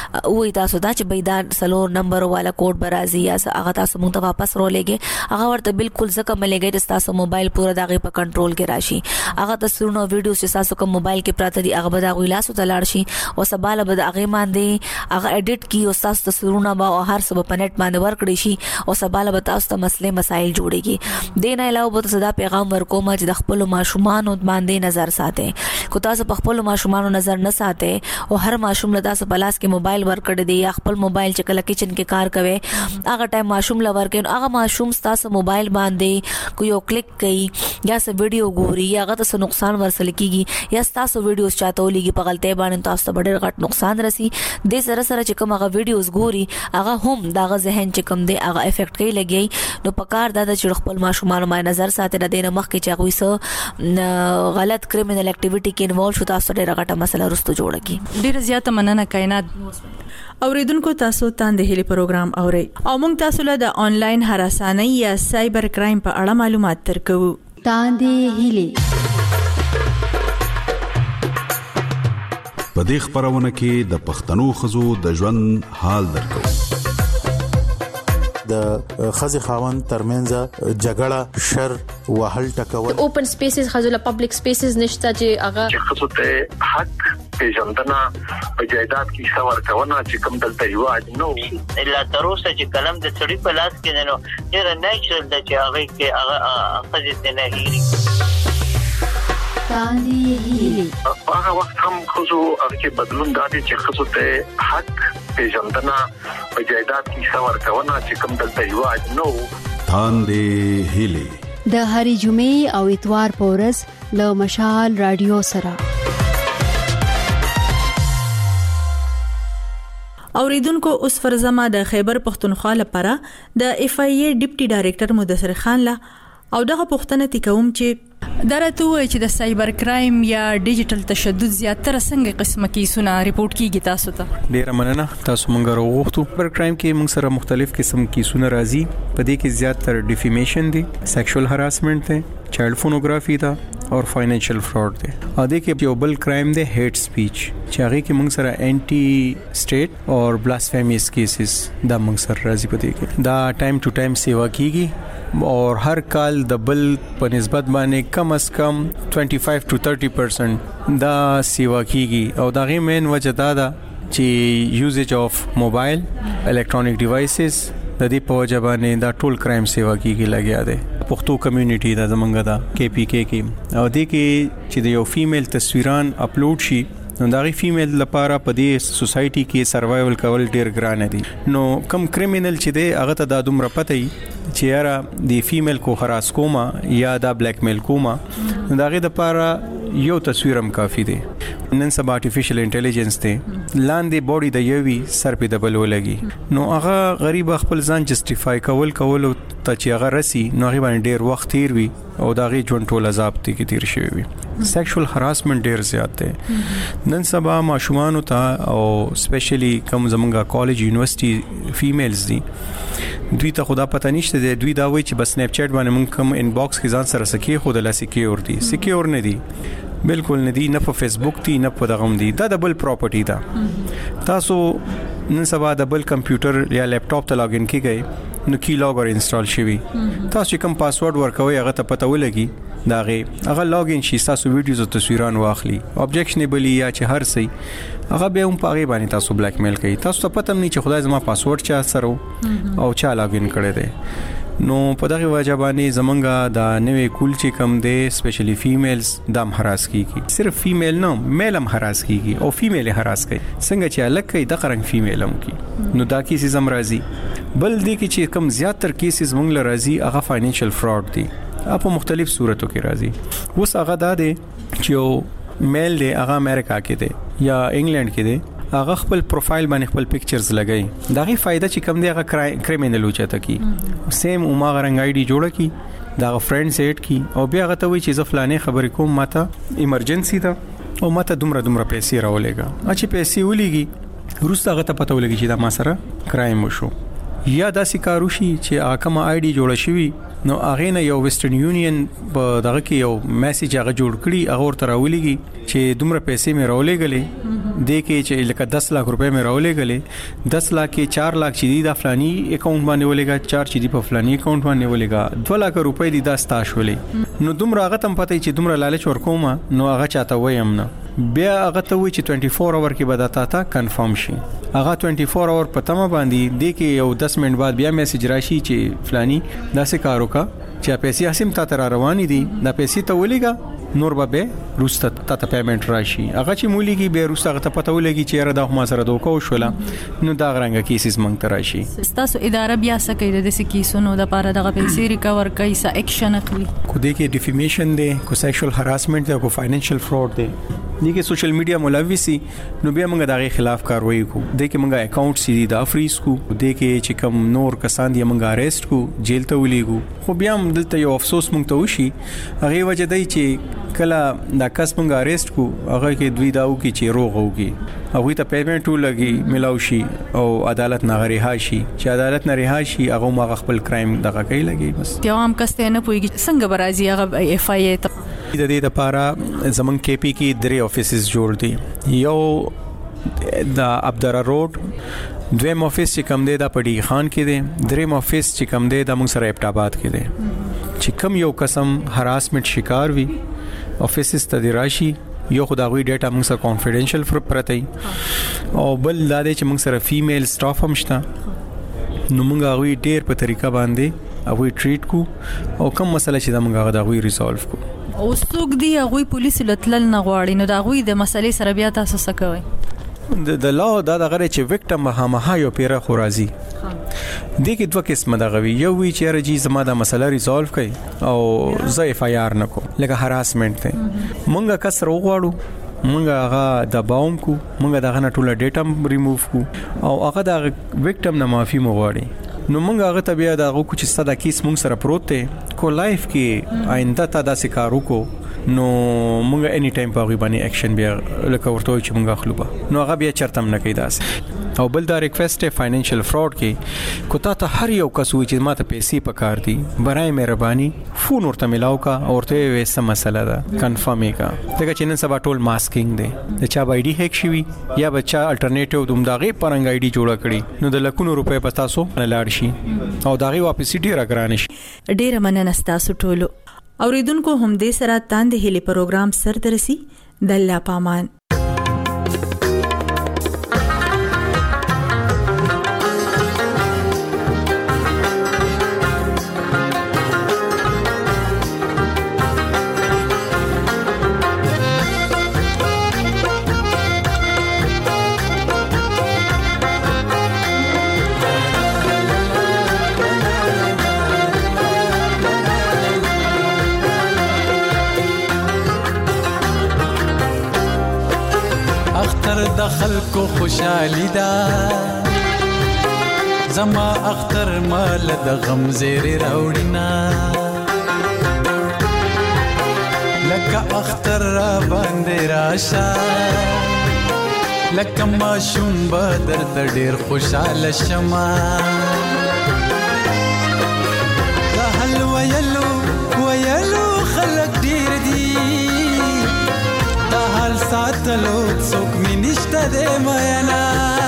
وې تاسو دا چې بيدار سلور نمبر والا کوډ برازي یا هغه تاسو مونږ ته واپس رولېږي هغه ورته بالکل ځکه مليږي چې تاسو موبایل پورا دغه په کنټرول کې راشي هغه تصویرونه ویډیوز چې تاسو کوم موبایل کې پراته دي هغه به دا غویلاسو ته لاړ شي او سباله به هغه باندې هغه اډیټ کی او تاسو تصویرونه به هر څه په نت باندې ورکړي شي او سباله به تاسو ته مسلې مسایل جوړيږي دین علاوه به تاسو دا پیغام ورکوم چې د خپل ماشومان باندې نظر ساتي کو تاسو په خپل ماشومان نظر نه ساتي او هر ماشوم له تاسو په لاس کې موبایل ورکړي دی یا خپل موبایل چې کله کچن کې کار کوي هغه ټایم ماشوم لور کې هغه ماشوم تاسو موبایل باندې کو یو کلیک کوي یا څه ویډیو ګوري یا هغه ته نقصان ورسل کیږي یا تاسو ویډیوز چاته ولېږي په غلطۍ باندې تاسو ته ډېر غټ نقصان رسی د سره سره چې کوم هغه ویډیوز ګوري هغه هم دغه ذهن چې کوم دی هغه افیکټ کوي لګي نو پکار دا چې خپل ماشومان باندې نظر ساتي نه دینه مخ کې چې هغه سو غلط کریمینل اکټیویټي کې انوالو شو تاسو ډېر غټه مسله رستو جوړه کی ډېر زیاته مننه کائنات اوریدونکو تاسو تاند هلي پروګرام اوري او موږ تاسو له د انلاین هراسانۍ یا سایبر کرایم په اړه معلومات درکو تاند هلي په دې خبرونه کې د پښتنو خزو د ژوند حال درکو د خزي خاوند ترمنځ جګړه شر وهل ټکول اوپن سپیسز خزو له پبلک سپیسز نشته چې هغه خزو ته حق پیژندنه په جایداد کې څور کونه چې کوم دلته یواج نو الا تر اوسه چې کلم د سړي په لاس کې نه ډیر نیچرل د چې هغه کې هغه خزه نه هېري تاندي هېري هغه وخت هم خزو هغه بدلون دادي چې خزو ته حق پیژندنه په جایداد کې څور کونه چې کوم دلته یواج نو تاندي هېري د هری جمعې او اتوار پورز له مشال رادیو سره اوریدونکو اوس فرزما د خیبر پختونخوا لپاره د اف ای ای ډیپټي ډایریکټر مدثر خان لا او دغه پوښتنه تکوم چې درته وایي چې د سایبر کرایم یا ډیجیټل تشدد زیاتره څنګه قسمه کیسونه ریپورت کیږي تاسو ته؟ ډیره مننه. تاسو مونږ راوغوښتو. سایبر کرایم کې مونږ سره مختلف قسم کیسونه راځي. په دې کې زیاتره ډیفیمیشن دي، سیکشوال هراسمنت دی، چایلډ فونوګرافي ده او فاینانشل فراډ دی. ا دې کې یو بل کرایم دی هیټ سپیچ چې هغه کې موږ سره انټي سټیټ او بلاسفیمیس کیسز دا موږ سره راځي. په دې کې دا ټایم ټو ټایم سیوا کیږي اور هر کال د بل په نسبت باندې کم از کم 25 to 30% دا سیوا کیږي او دا غي مین وجه دا ده چې یوزیج اف موبایل الکترونیک ډیوایسز د دې په وجه باندې دا ټول کرایم سیوا کیږي لګیا دی. پښتو کمیونټي دا زمونږ دا KPK کې او دې کې چې د یو فیمیل تصویران اپلوډ شي نو دا غي فیمیل لپاره په دې سوسايټي کې سروایول کول ډیر ګران دي. نو کم کریمینل چې دی هغه ته د دومره پته چې یاره د فیمیل کو خراس کوما یا دا بلیک میل کوما دا غي د لپاره یو تصویرم کافی دی. نن سبا آرټیفیشل انټيليجنس ته لاندې بوډي د یوي سر په دبل ولګي نو هغه غریب خپل ځان جسټیفای کول ته چې هغه رسی نو هغه باندې ډیر وخت تیر وي او دا غي ژوند ټول عذاب ته کې تیر شوی وي. سیکشوال هراسمنت ډیر زیات دی نن سبا ماشومان ته او سپیشلی کوم زمونږه کالج یونیورسيټي فیمیلز دي دوی ته خدا پته نشته دی. دوی دا وایي چې بس سنیپ چیټ باندې مونږ کوم انباکس کې ځان سره سکی خو د لاسکیور دي سکیور نه دي بالکل نه دي، نه په فیسبوک دي نه په دغه دي. دا د بل پراپرټي ده. تاسو نن سبا د بل کمپیوټر یا لیپټاپ ته لاګ ان کیږئ نو کی لاګ اور انسټال شوی تاسو کوم پاسورډ ورکوي هغه ته پته ولګي دا غي هغه لاګ ان شي تاسو ویډیوز او تصویران واخلي objectionable یا چې هر څه هغه به هم پاغي باندې تاسو بلیک میل کوي. تاسو ته پته نه چې خدای زما پاسورډ چا سره او چا لاګ ان کړی دی. نو په دغه وجه باندې زمونږه د نوې کول چې کم دی سپیشلی فیمیلز دم هراس کیږي. صرف فیمیل نه میل هم هراس کیږي او فیمیل هراس کوي څنګه چې الګ کوي د قرنګ فیمیل هم کی نو دا کیسز هم راځي. بل دی چې کم زیاتره کیسز مونږ لرازي هغه فاینانشل فراډ دی په مختلف صورتو کې راځي. اوس هغه دا دی چې میل دی هغه امریکا کې دی یا انګلند کې دی هغه خپل پروفایل باندې خپل پکچرز لګای دا غي فائدہ چې کم دی هغه کریمینل وچته کی سیم اوما غرنګ آی ډی جوړه کی دا فرند سیټ کی او بیا هغه ته وی چې زفلانه خبرې کوم ماته ایمرجنسی ده او ماته دومره پیسې راولېګا چې پیسې ولېږي روسته هغه ته پته ولګي چې دا ما سره کرایم وشو یا داسې کاروشي چې هغه ما آی ډی جوړه شوی نو هغه نه یو ویسټرن یونین په دغه کې یو میسج هغه جوړ کړي هغه ورته راولېږي چې دومره پیسې مې راولېګلې د کې چې لکه 10 لک روپے مې راولېګلې 10 لک کې 4 لک چې دی د فلاني اکاونټ باندې ولېګا 4 چې دی په فلاني اکاونټ باندې ولېګا 2 لک روپے دی دا ستاش ولې نو دومره هغه تم پته چې دومره لالچ ورکوم نو هغه چاته وایم نه بیا هغه ته وی چې 24 اور کې به داتا تا کنفرم شي هغه 24 اور پته ما باندې د کې یو 10 منټ بعد بیا میسج راشي چې فلاني داسې کارو کا چې پیسې حسیم تا تر روانې دي دا پیسې ته ولېګا نور به روسته ته پیمنٹ راشي هغه چې مولېږي به روسته ته پته ولګي چې را د ما سره دوکو شولا نو دا غرنګ کیسز مونږ ته راشي. تاسو اداره بیا سکه د دې کیسونو د پاره دغه پیسې ریکور کوي سا اکشن اخلي کو دې کې ډیفیمیشن دی کو سیکشوال هراسمنت دی کو فاینانشل فراډ دی دې کې سوشل میډیا ملوثي نو بیا موږ دغه خلاف کاروایی کو دې کې موږ اکاونټ سي دا فریز کو دې کې چې کم نور کسان دی موږ اریسټ کو جیل ته ولېګو خو بیا هم دلته یو افسوس موږ ته وشي هغه وجه دی چې کله دا کس موږ اریسټ کو هغه کې دوی داو کې چې روغ وږي هغه ته پیمنٹ ولګي ملاو شي او عدالت نه غریها شي چې عدالت نه ریها شي هغه ما خپل کرایم دغه کوي لګي بس یو هم کسته نه پويږي څنګه برازي هغه اف آی ای ته د دې لپاره زمون کې پی کې درې افیسز جوړ دي یو د عبدالله روډ دویم افیس چې کم دی د پډی خان کې دی دریم افیس چې کم دی د موږ سره ابټاباد کې دی چې کم یو قسم هراسمنت شکار وي افیسز ته دی راشي یو خداوی ډیټا موږ سره کانفیډنشل پرته او بل دا دی چې موږ سره فیمیل سټاف هم شته نو موږ هغه ډیر په طریقه باندې هغه ټریټ کو او کوم مسله چې دا موږ هغه ریزالو کو او څوک دی هغه پولیس لتل نه غواړي نو دا غوي د مسلې سره بیا تاسو سکوي د لا دا دغه چې وکټم مها یو پیره خورازي د کې دوه قسمه دغه وی یو وی چې رجی زما د مسله ریزالو کړي او زه اف آی آر نکو لکه هراسمنت ته مونږه کسر وغواړو مونږ هغه دباوم کو، مونږ دغه نه ټوله ډیټا ریموو کو او هغه د وکټم نه معافي مغواړي. نو مونږ هغه ته بیا دا کو چې ستاسو کیس مونږ سره پروت دی کو لایف کې آینده تا دا سکارو کو نو مونږ اني ټایم په غوي باندې اکشن بیا لکه ورته چې مونږ خلوبه نو هغه بیا چرتم نه کوي داس. او بل دا ریکوست فاینانشل فراډ کې کو تا هر یو کس وي چې ماته پیسې پکار دي برای مهرباني فون ورته ملاو کا او ورته وې مسله ده کنفرم کا دغه چې نن سبا ټول ماسکینګ دی د چا بای ډي هیک شي یا بچا الټرنیټیو دومداغه پرنګ آی ډي جوړه کړي نو د لکونو روپے پتا سو لاړ شي او داغه واپس ډیره ګران شي. ډیره مننه تاسو ټولو اوریدونکو. هم دې سره تاندې هلي پروګرام سر درسي د الله پامان. د خلکو خوشالي دا زما اختر مال د غم زیر راوړینا لکه اختر را باندې راشه لکه ماشوم بدر ته ډیر خوشاله شمه د حل ویلو خلک ډیر دي د حال ساتلو څوک مې نشته دی مینا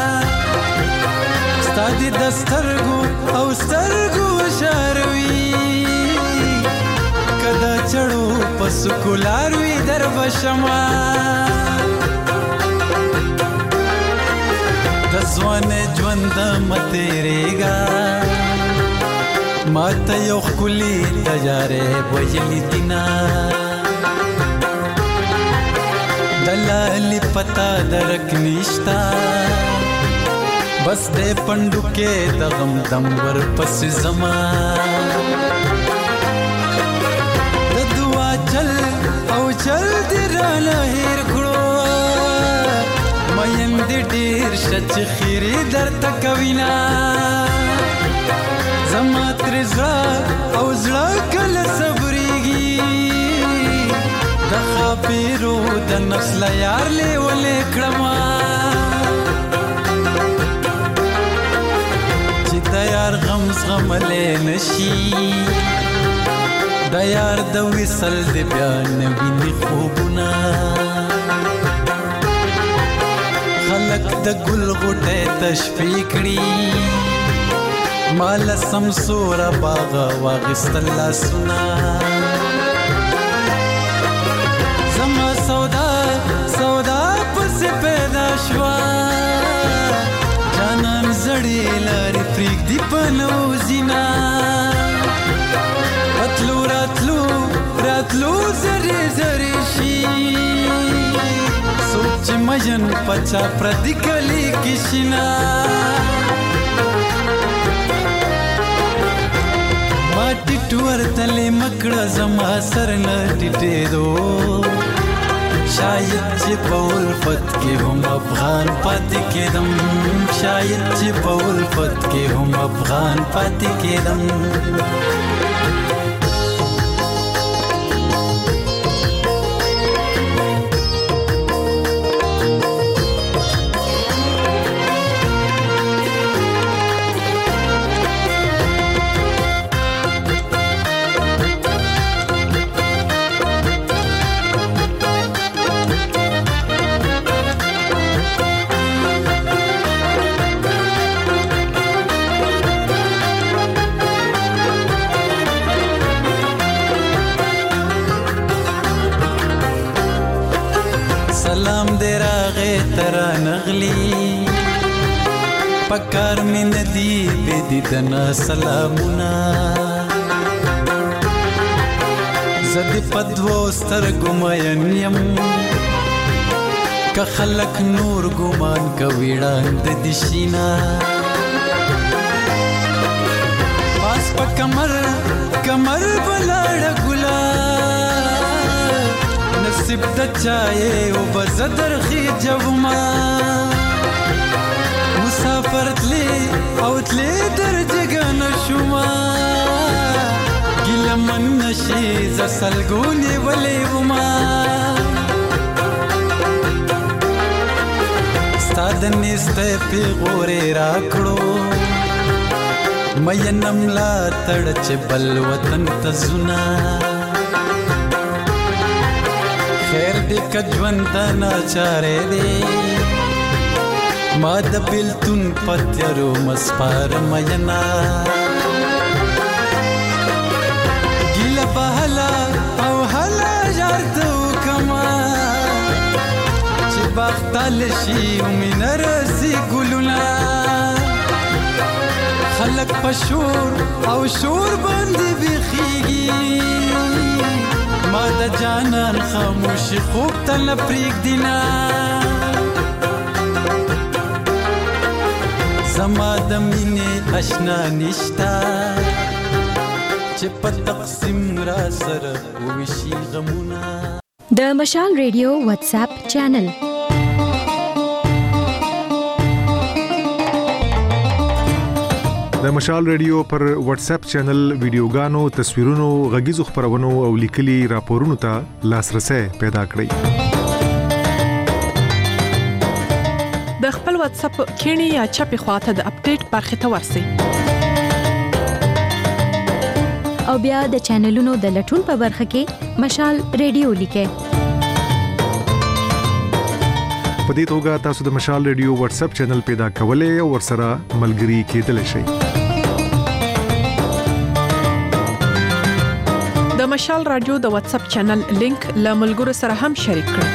ستا د دسترګو او سترګو شاروي که د چړو په سکولار وي در بشما د ځوانۍ ژوند مه تېرېږه ما ته یو ښکلي تجارب ویلي دینه دلالی پتا درک نشتا بس دے پندو کے دغم دمبر پس زمان د دعا چل او چل دی رانا هیر کړو مین دی ډیر شچ خیری در تکوینا زما تر زړه او زړه کله صبرېږي د خاپیرو د نسل یار لیولې کړما چې د یار غم زغملې نشي د یار د وصل دی بیا نویني خوبونه خلک د ګل غوټې تشفي کړي مال سمسوره باغ واغستل لاسونه زما سودا پس پیدا شوا جانان زړې لارې پرېږدي په نوزینا راتلو زری شي څوک چې مجن پچا پردي کلی کښینا ما ټیټور تلې مکړه زما سر نه ټیټېدو شاید چې په الفت کې هم افغان پاتې کېدم شاید چې په الفت کې هم افغان پاتې کېدم سلام دې راغې ترا نغلی پکار مې ندی به دې دنا سلامونه زد پدوو سترګو مین یم که خلک نور ګمان کوي وړاندې د شینا پاس په کمر بلاړه ګلا نصیب د چای او بزدر خي جوما مسافر تلی او تلی درجګن شوما ګلمن نشي ز سلګونی ولې وما ستاد نسته پیغورې راکړو مې نملا تړ چې بل وطن ته زنا خیر دې کجوند ناچارې دې ما د بلتون پتیرو مسپار مېنا ګیله بهلا او هلا جارتو کما چې بختل شي ومنر سي ګلونا خلق پشور او شور باندې بخيږي ما د جانان خاموش خوب تل پریک دینا زما د مینې آشنا نشتا چې په تقسیم را سره وشي غمونه د مشال ریډیو واتس اپ چینل د مشال ریډیو پر واتس اپ چینل ویډیوګانو تصویرونو غږیزو خبرونو او لیکلي راپورونو ته لاسرسي پیدا کړئ د خپل واتس اپ کینی یا چپی خواته د اپډیټ برخه ته ورسئ او بیا د چینلونو د لټون په برخه کې مشال ریډیو لیکئ په دې توګه تاسو د مشال ریډیو واتس اپ چینل پیدا کولای او ورسره ملګري کېدلی شئ د مشال رادیو د واتس اپ چینل لینک له ملګرو سره هم شریک کړئ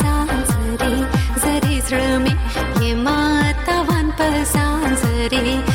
Zare